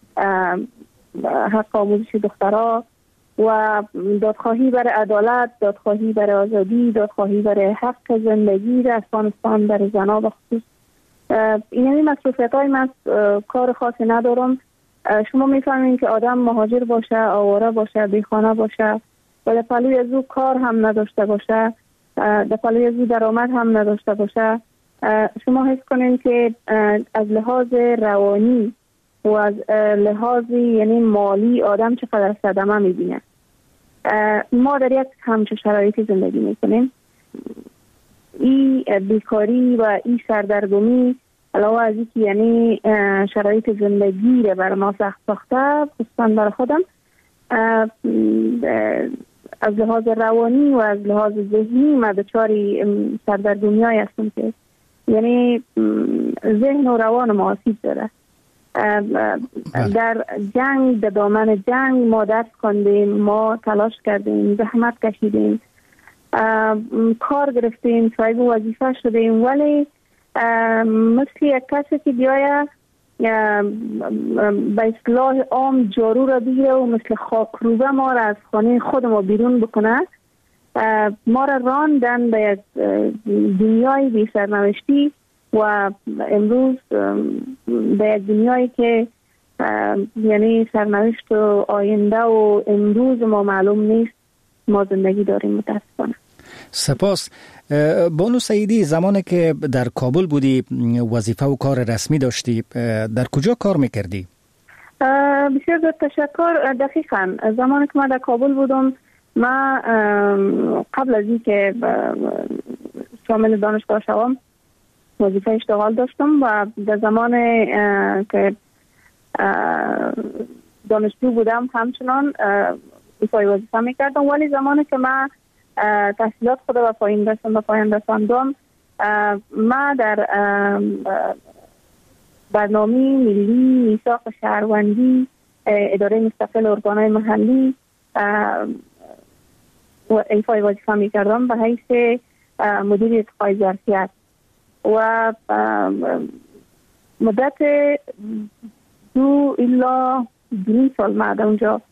حق آموزش دخترها و دادخواهی برای عدالت، دادخواهی برای آزادی، دادخواهی برای حق زندگی در افغانستان برای زنا به خصوص. این همین مصروفیت های من کار خاصی ندارم. شما میفهمین که آدم مهاجر باشه، آواره باشه، بیخانه باشه و در پلوی از او کار هم نداشته باشه، در پلوی از او درآمد هم نداشته باشه، شما حس کنین که از لحاظ روانی و از لحاظ یعنی مالی آدم چقدر صدمه میبینه. ما در یک همچه شرایطی زندگی میکنیم. این بیکاری و این سردرگمی علاوه از اینکه یعنی شرایط زندگی رو بر ما سخت ساخته، خصوصا برای خودم، از لحاظ روانی و از لحاظ ذهنی ما دچاری سردرگمی‌هایی هستیم که یعنی ذهن و روان ما آسیب داره. در جنگ، در دامن جنگ ما درس خواندیم، ما تلاش کردیم، زحمت کشیدیم، کار گرفتیم، صاحب وظیفه شدیم، ولی مثل یک کسی که بیایه به اصطلاح عام جارو را بگیره و مثل خاکروبه ما را از خانه خود ما بیرون بکنه، ما را راندن به یک دنیای بی سرنوشتی و امروز به یک دنیایی که یعنی سرنوشت و آینده و امروز ما معلوم نیست ما زندگی داریم متاسفانه. سپاس. بانو سعیدی، زمانی که در کابل بودی وظیفه و کار رسمی داشتی، در کجا کار میکردی؟ بسیار زیاد تشکر. دقیقاً زمانی که من در کابل بودم، من قبل از این که شامل دانشگاه شوم وظیفه اشتغال داشتم و در زمان که دانشجو بودم همچنان ایفای وظیفه میکردم، ولی زمانی که من تحصیلات خود و پایین رساندم و پایین رساندم، ما در برنامه ملی میثاق شهروندی اداره مستقل ارگانهای محلی و ایفای وظیفه میکردم به حیث مدیر ارتقای ظرفیت و مدت دو الا دو سال ما در اونجا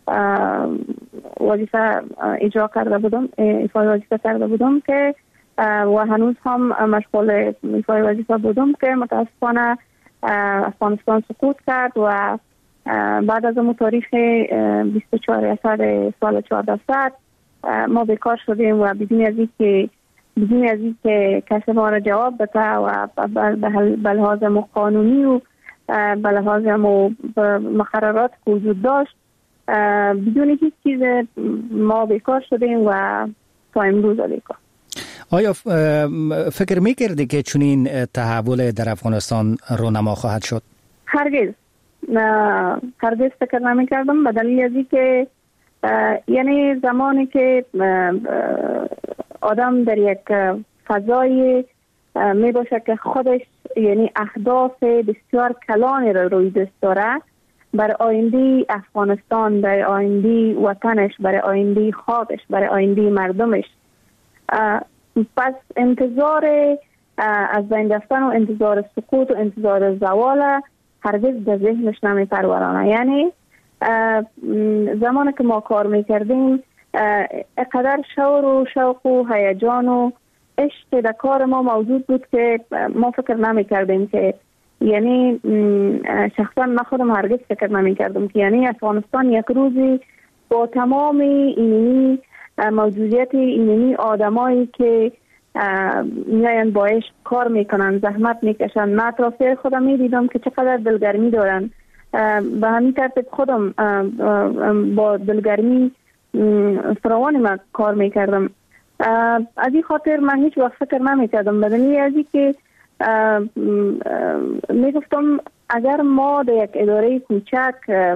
وظیفه اجرا کرده بودم، ایفای وظیفه کرده بودم که و هنوز هم مشغول ایفای وظیفه بودم که متاسفانه افغانستان سقوط کرد و بعد از اون تاریخ بیست و چهار اسفند سال چهارده صد ما بیکار شدیم و بدون از اینکه بدون از اینکه کسی ما را جواب بده و به لحاظ قانونی و به لحاظ مقررات که وجود داشت بدون هیچ چیز ما بیکار شدیم و تا امروز بیکار. آیا فکر میکردی که چنین تحول در افغانستان رونما خواهد شد؟ هرگز هرگز فکر نمیکردم، به دلیل از اینکه یعنی زمانی که آدم در یک فضای می باشه که خودش یعنی اهداف بسیار کلانی را روی دست داره برای آینده افغانستان، برای آینده وطنش، برای آینده خاکش، برای آینده مردمش، پس انتظار از بین رفتن و انتظار سقوط و انتظار زوال هرگز در ذهنش نمی پرورانه. یعنی زمانی که ما کار میکردیم اقدر شور و شوق و هیجان و عشق در کار ما موجود بود که ما فکر نمی کردیم که یعنی شخصا من خودم هرگز فکر نمی کردم که یعنی افغانستان یک روزی با تمام اینی موجودیت اینی آدمایی که میاین با عشق کار میکنن، زحمت میکشن، من اطرافیای خودم میدیدم که چقدر دلگرمی دارن. به همین ترتیب خودم با دلگرمی فراوان من کار میکردم. از این خاطر من هیچ وقت فکر نمیکردم بدنی از این که میگفتم اگر ما در یک اداره کوچک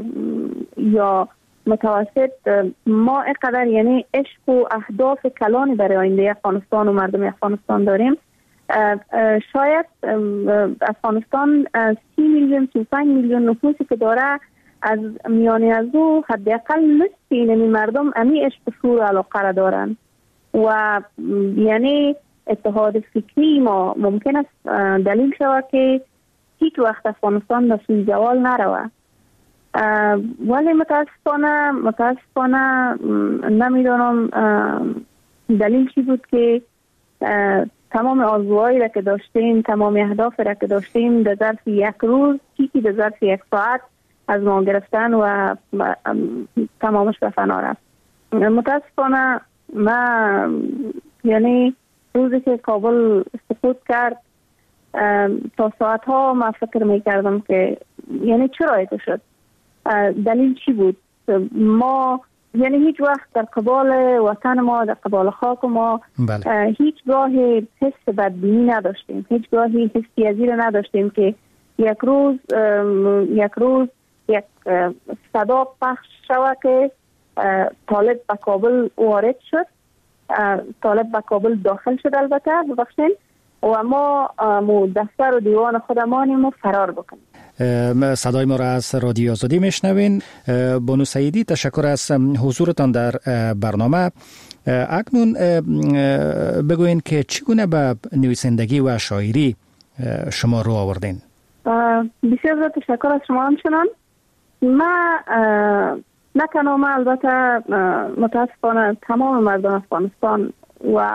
یا متوسط ما اینقدر یعنی عشق و اهداف کلانی برای آینده افغانستان و مردم افغانستان داریم، شاید افغانستان سی میلیون سی و پنج میلیون نفوسی که داره از میانی از او حداقل نصف این مردم امی عشق و شور و علاقه را دارن و یعنی اتحاد فکری ما ممکن است دلیل شود که هیچ وقت افغانستان به سوی زوال نروه. ولی متاسفانه متاسفانه نمیدونم دلیل چی بود که تمام آرزوهایی را که داشتیم، تمام اهداف را که داشتیم در ظرف یک روز چیزی در ظرف یک ساعت از ما گرفتن و تمامش به فنا رفت. متاسفانه ما یعنی روزی که کابل سقوط کرد تا ساعت ها ما فکر میکردم که یعنی چرا ایت شد، دلیل چی بود. ما یعنی هیچ وقت در قبال وطن ما، در قبال خاک ما بله. هیچ گاهی حس بدبینی نداشتیم، هیچ گاهی حسی ازی را نداشتیم که یک روز یک روز یک صدا پخش شود که طالب به کابل وارد شد، طالب به کابل داخل شد البته ببخشید و ما مو دفتر و دیوان خودمانیم و فرار بکنیم. صدای ما را از رادیو آزادی میشنوین. بانو سعیدی تشکر از حضورتان در برنامه. اکنون بگوین که چگونه به نویسندگی و شاعری شما رو آوردین؟ بسیار زیاد تشکر از شما همچنان. ما نه تنها ما البته متاسفانه تمام مردم افغانستان و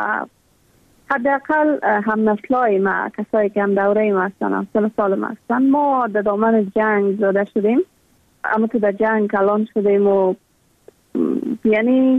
حداقل هم نسلای ما، کسایی که هم دوره ما هستن، هم سن سال ما هستن، ما در دامن جنگ زاده شدیم، اما تو در جنگ کلان شدیم و یعنی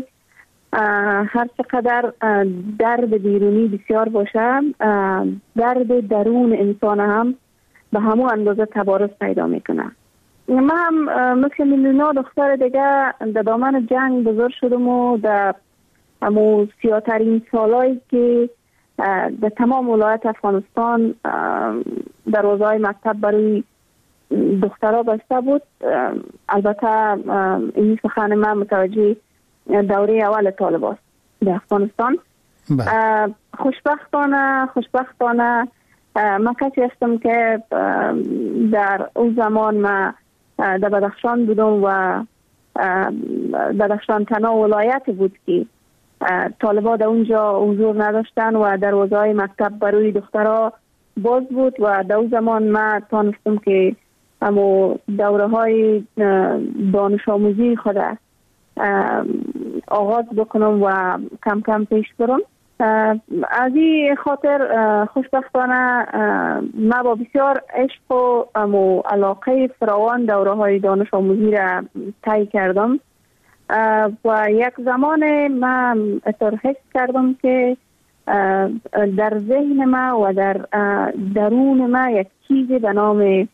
هر چقدر درد بیرونی بسیار باشه، درد درون انسان هم به همون اندازه تبارز پیدا میکنه. ما هم مثل میلیون دختر دیگه در دامن جنگ بزرگ شدم و در همون سیاترین سالایی که در تمام ولایت افغانستان دروازه‌های مکتب برای دخترها بسته بود. البته این سخن من متوجه دوره اول طالبان در افغانستان. خوشبختانه خوشبختانه من کسی هستم که در اون زمان ما در بدخشان بودم و بدخشان تنها ولایت بود که طالبان در اونجا حضور نداشتن و دروازه‌های مکتب برای دخترها باز بود و در اون زمان ما تانستم که همو دوره های دانش آموزی خود آغاز بکنم و کم کم پیش برم. از این خاطر خوشبختانه ما با بسیار عشق و علاقه فراوان دوره های دانش آموزی را طی کردم و یک زمان من اطلاع حس کردم که در ذهن ما و در درون ما یک چیزی به نام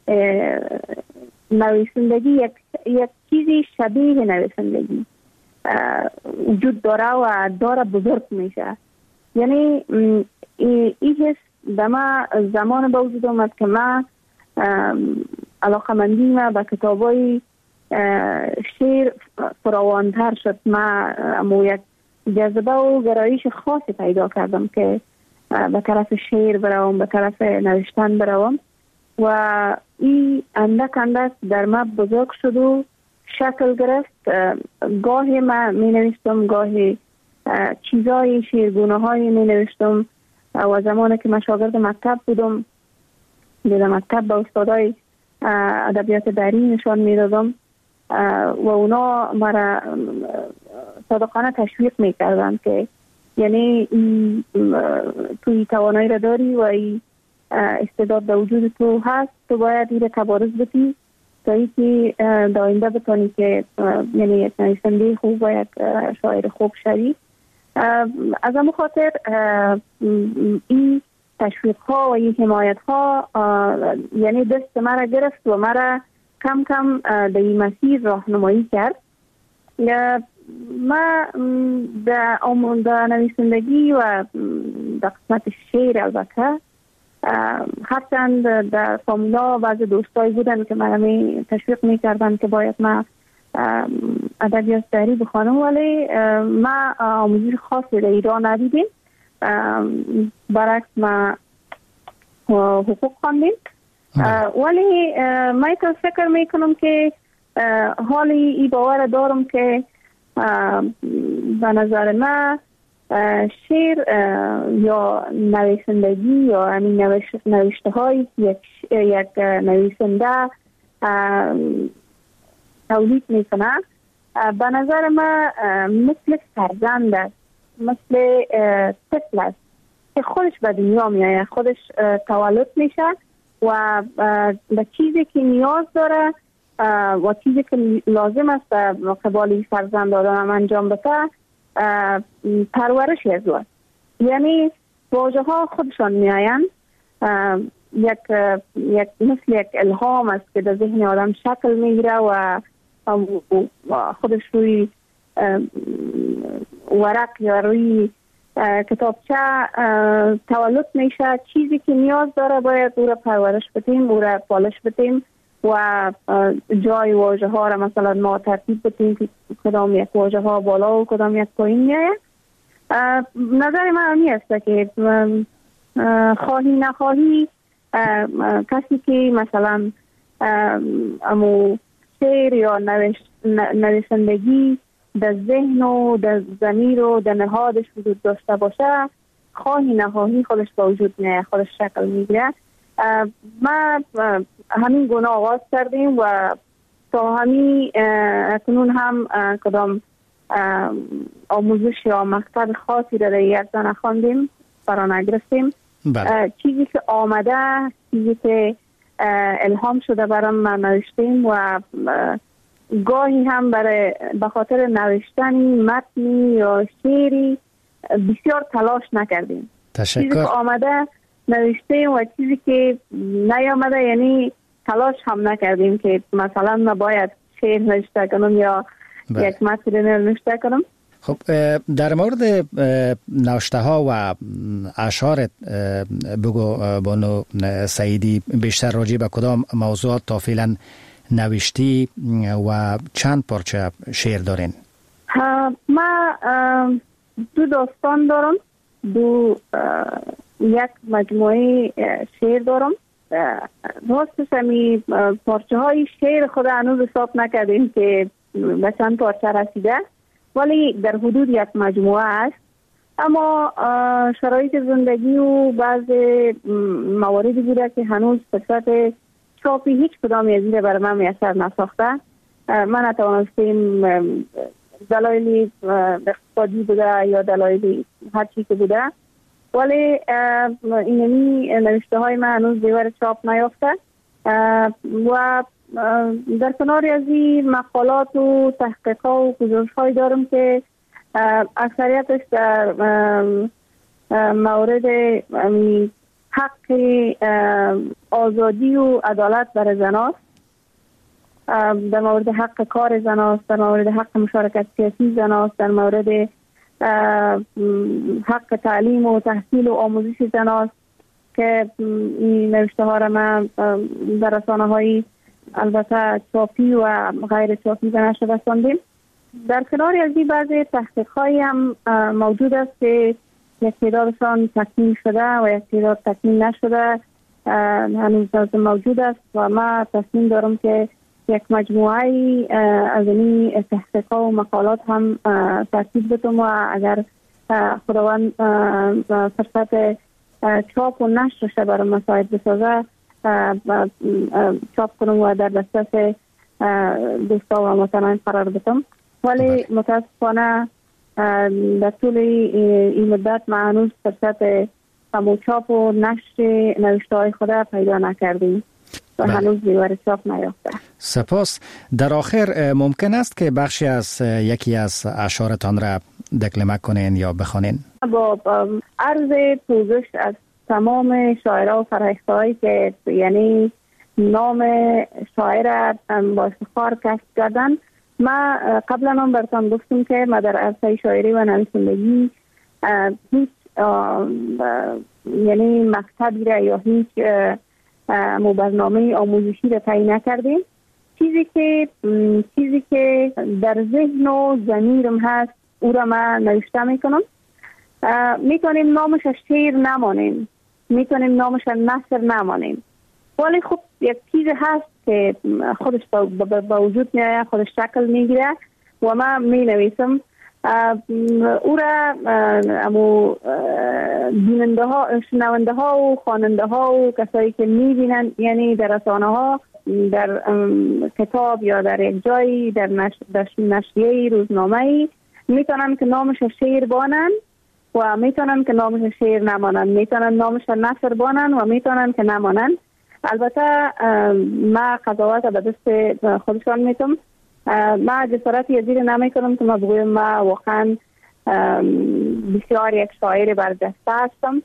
نویسندگی، یک, یک چیزی شبیه نویسندگی وجود داره و داره بزرگ میشه. یعنی این حس در ما زمان به وجود آمد که ما علاقمندی ما به کتابای شعر فراوانتر شد. ما یک جذبه و گرایش خاصی پیدا کردم که به طرف شعر بروم، به طرف نوشتن بروم و این اندک اندک در ما بزرگ شد و شکل گرفت. گاهی ما می نوشتم، گاهی چیزای شیرگونه هایی می نوشتم و زمانی که من شاگرد مکتب بودم در مکتب به استادای ادبیات دری نشان می دادم و اونا مرا صادقانه تشویق میکردن که یعنی توی توانایی را داری و ای استعداد در وجود تو هست، تو باید این تبارز بدی تا اینکه در آینده بتانی که یعنی یک نویسنده خوب و یک شاعر خوب شوی. از همون خاطر این تشویق ها و این حمایت ها یعنی دست مرا گرفت و مرا کم کم در این مسیر راهنمایی کرد. ما در نویسندگی و در قسمت شعر البته هرچند در فامیلا بعض دوستایی بودن که من می تشویق میکردن که باید ما ادبیات شعری بخوانم، ولی ما آموزش خاصی در ایران ندیدیم، برعکس ما حقوق خواندیم. ولی من فکر میکنم که حالی ای باور دارم که به نظر من شعر یا نویسندگی یا همین نوشته های یک, یک نویسنده تولید میکنه به نظر من مثل فرزند است، مثل طفل است که خودش به دنیا میآید، خودش تولد میشه و به چیزی که نیاز داره و چیزی که لازم است در قبال فرزند آدم انجام بده پرورش از او. یعنی واژه ها خودشان میآیند، یک یک مثل یک الهام است که در ذهن آدم شکل میگیره و خودش روی ورق یا روی کتابچه تولد میشه. چیزی که نیاز داره باید او را پرورش بدیم، او را پالش بدیم و جای واژه ها را مثلا ما ترتیب بدیم که کدام یک واژه ها بالا و کدام یک پایین میآید. نظر من همی است که خواهی نخواهی کسی که مثلا امو شعر یا نویسندگی در ذهن و در ضمیر و در نهادش وجود داشته باشه، خواهی نخواهی خودش با وجود میاد، خودش شکل میگیره. ما همین گونه آغاز کردیم و تا همین اکنون هم کدام آموزش یا مکتب خاصی را در یک زن خواندیم فرا نگرفتیم. چیزی که آمده، چیزی که الهام شده برام ما نوشتیم و گاهی هم برای به خاطر نوشتن متنی یا شعری بسیار تلاش نکردیم. تشکر. چیزی که آمده نوشتیم و چیزی که نیامده یعنی تلاش هم نکردیم که مثلا ما باید شعر نوشته کنم یا بله. یک متن نوشته کنم. خب در مورد نوشته ها و اشعار بگو بانو سعیدی بیشتر راجع به کدام موضوعات تا فعلا نوشتی و چند پارچه شعر دارین؟ ما دو داستان دارم، دو یک مجموعه شعر دارم. راستش همی پارچه های شعر خود هنوز حساب نکردیم که به چند پارچه رسیده، ولی در حدود یک مجموعه است. اما شرایط زندگی و بعض مواردی بوده که هنوز به صورت چاپی هیچ کدام از این برای من میسر نساخته. من نتوانستیم، دلایلی اقتصادی بوده یا دلایلی هر چی که بوده، ولی اینمی نوشته های من هنوز دیوار چاپ نیافته و در کنار از این مقالات و تحقیقات و گزارش های دارم که اکثریتش در مورد حق آزادی و عدالت برای زناست، در مورد حق کار زناست، در مورد حق مشارکت سیاسی زناست، در مورد حق تعلیم و تحصیل و آموزش زناست که این نوشته ها را من در رسانه های البته چاپی و غیر چاپی به نشر رساندیم. در کنار از این بعضی تحقیق هایی هم موجود است که یک تعدادشان تکمیل شده و یک تعداد تکمیل نشده هنوز موجود است و ما تصمیم دارم که یک مجموعه از این تحقیقات و مقالات هم ترتیب بدم و اگر خداوند فرصت چاپ و نشرش برای مساعد بسازه چاپ کنم و در دسترس دوستا و مطمئن قرار بدم. ولی متاسفانه در طول این مدت ما هنوز فرصت چاپ و نشر نوشته های خود پیدا نکردیم و هنوز دیوار چاپ نیافته. سپاس. در آخر ممکن است که بخشی از یکی از اشعارتان را دکلمه کنین یا بخوانین؟ با عرض پوزش از تمام شاعرها و فرهیخته‌هایی که یعنی نام شاعر با افتخار کسب کردن، ما قبلا هم براتون گفتم که ما در عرصه شاعری و نویسندگی هیچ یعنی مکتبی را یا هیچ برنامه آموزشی را تعیین نکردیم. چیزی که چیزی که در ذهن و ضمیرم هست او را ما نوشته میکنم. میتونیم نامش شعر نمانیم، میتونیم نامش نثر نمانیم، ولی خب یک چیز هست که خودش با وجود میآید، خودش شکل میگیره و ما می نویسم. او را امو بیننده ها، شنونده ها و خواننده ها و کسایی که میبینن یعنی در رسانه ها، در کتاب یا در یک جایی در نشریه روزنامه‌ای میتونن که نامش شعر بانن و میتونن که نامش شعر نمانن، میتونن نامش نثر بانن و میتونن که نمانن. البته ما قضاوت به دست خودشان میتونم. ما جسارتی از این نمی کنم که ما بگویم ما واقعا بسیار یک شاعر برجسته هستم.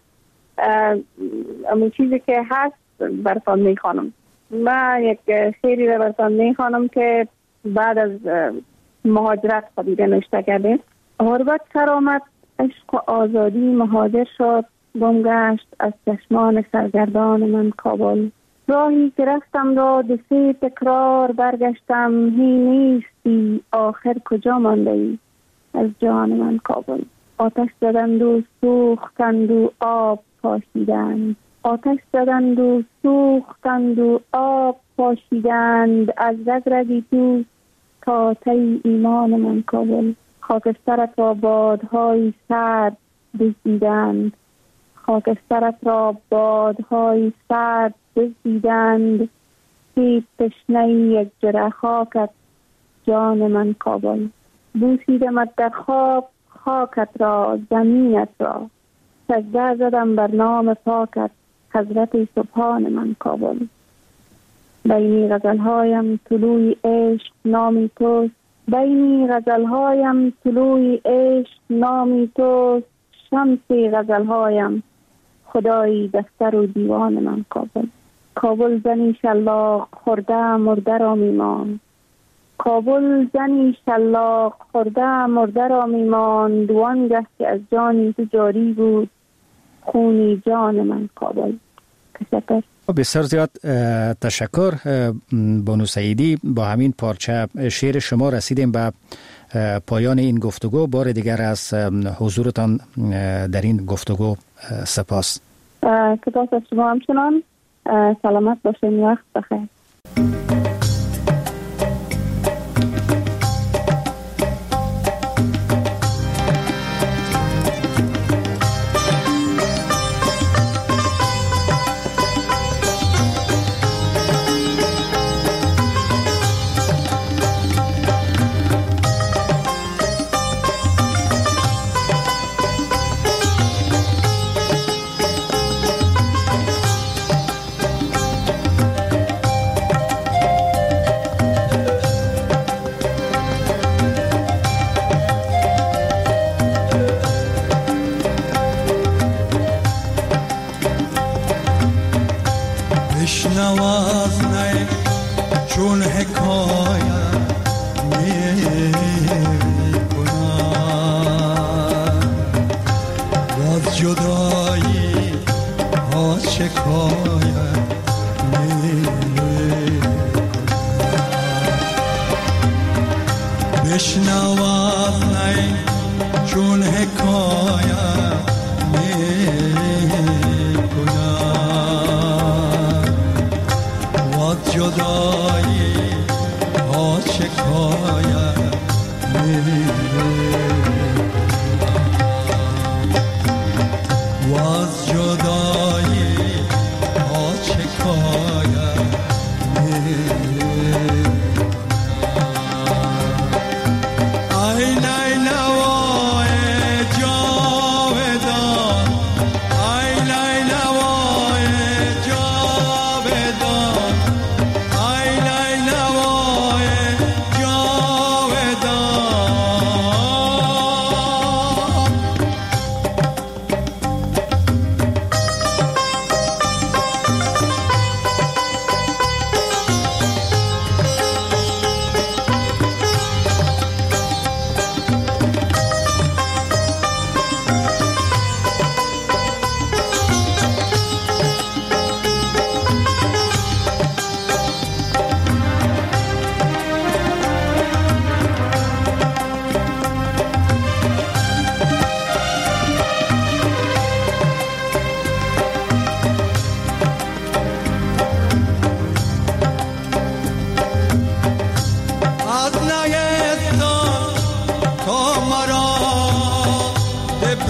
اما چیزی که هست براتون میخوانم. ما یک شعری را براتون میخوانم که بعد از مهاجرت خودیده نوشته کردیم. غربت سر آمد، عشق و آزادی مهاجر شد، گم گشت از چشمان سرگردان من کابل. راهی که رفتم را دو سه تکرار برگشتم، هی نیستی آخر کجا مانده ای از جان من کابل. آتش زدند و سوختند و آب پاشیدند، آتش زدند و سوختند و آب پاشیدند، از رگ رگی تو تا تی ایمان من کابل. خاکسترت را بادهای سرد دزدیدند، خاکسترت را بادهای سرد دزدیدند، سیب تشنه یک جرعه خاکت جان من کابل. بوسیدمت در خواب خاکت را زمینت را، سجده زدم بر نام پاکت حضرت سبحان من کابل. بینی غزلهایم طلوع عشق نامی توست، بینی غزلهایم طلوع عشق نامی توست، شمسی غزلهایم خدایی دفتر و دیوان من کابل. کابل زنی شلاق خورده مرده را میمان، کابل زنی شلاق خورده مرده را میمان، دوانگه که از جانی تو جاری بود خونی جان من کابل. تشکر. بسیار زیاد تشکر بانو سعیدی. با همین پارچه شعر شما رسیدیم به پایان این گفتگو. بار دیگر از حضورتان در این گفتگو سپاس. سپاس از شما همچنان. سلامت باشین، وقت بخیر. I know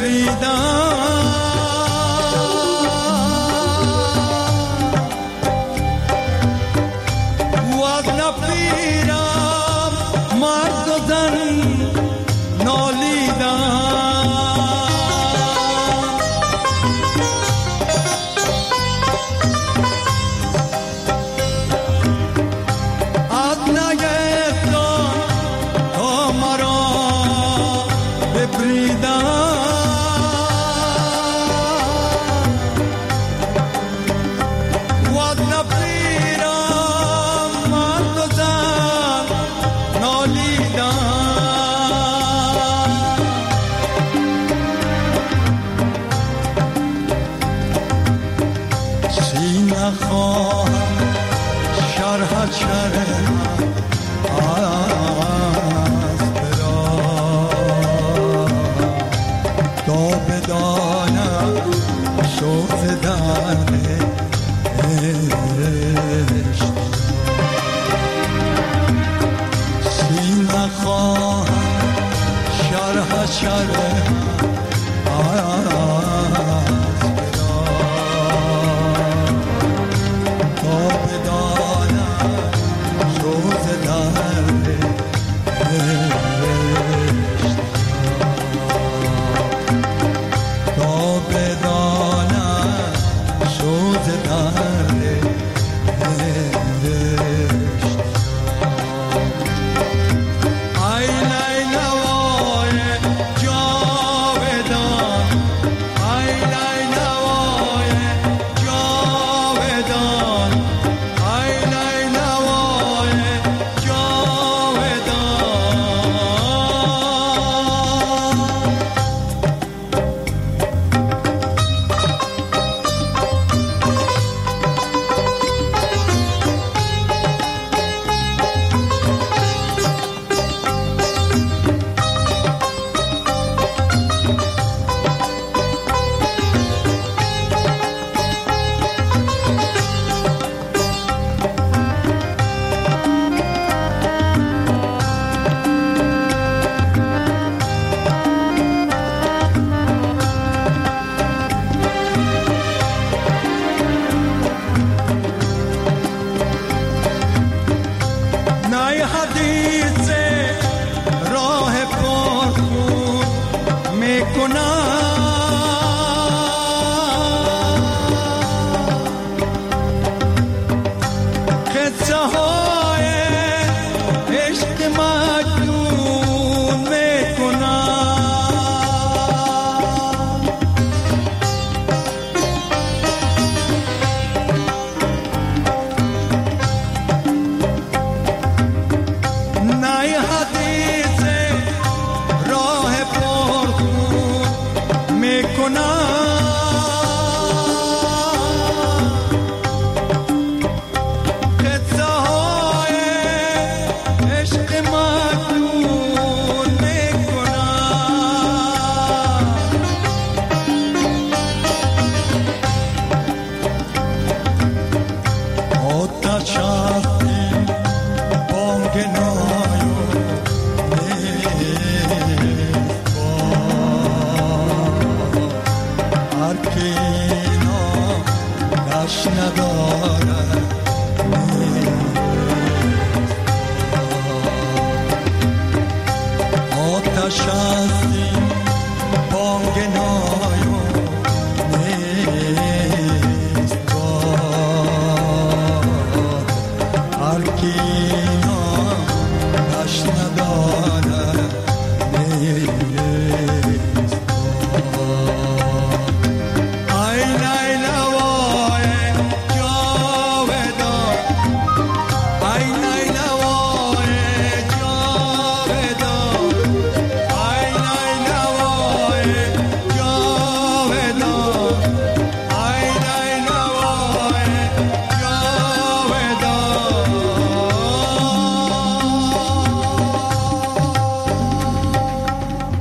Ki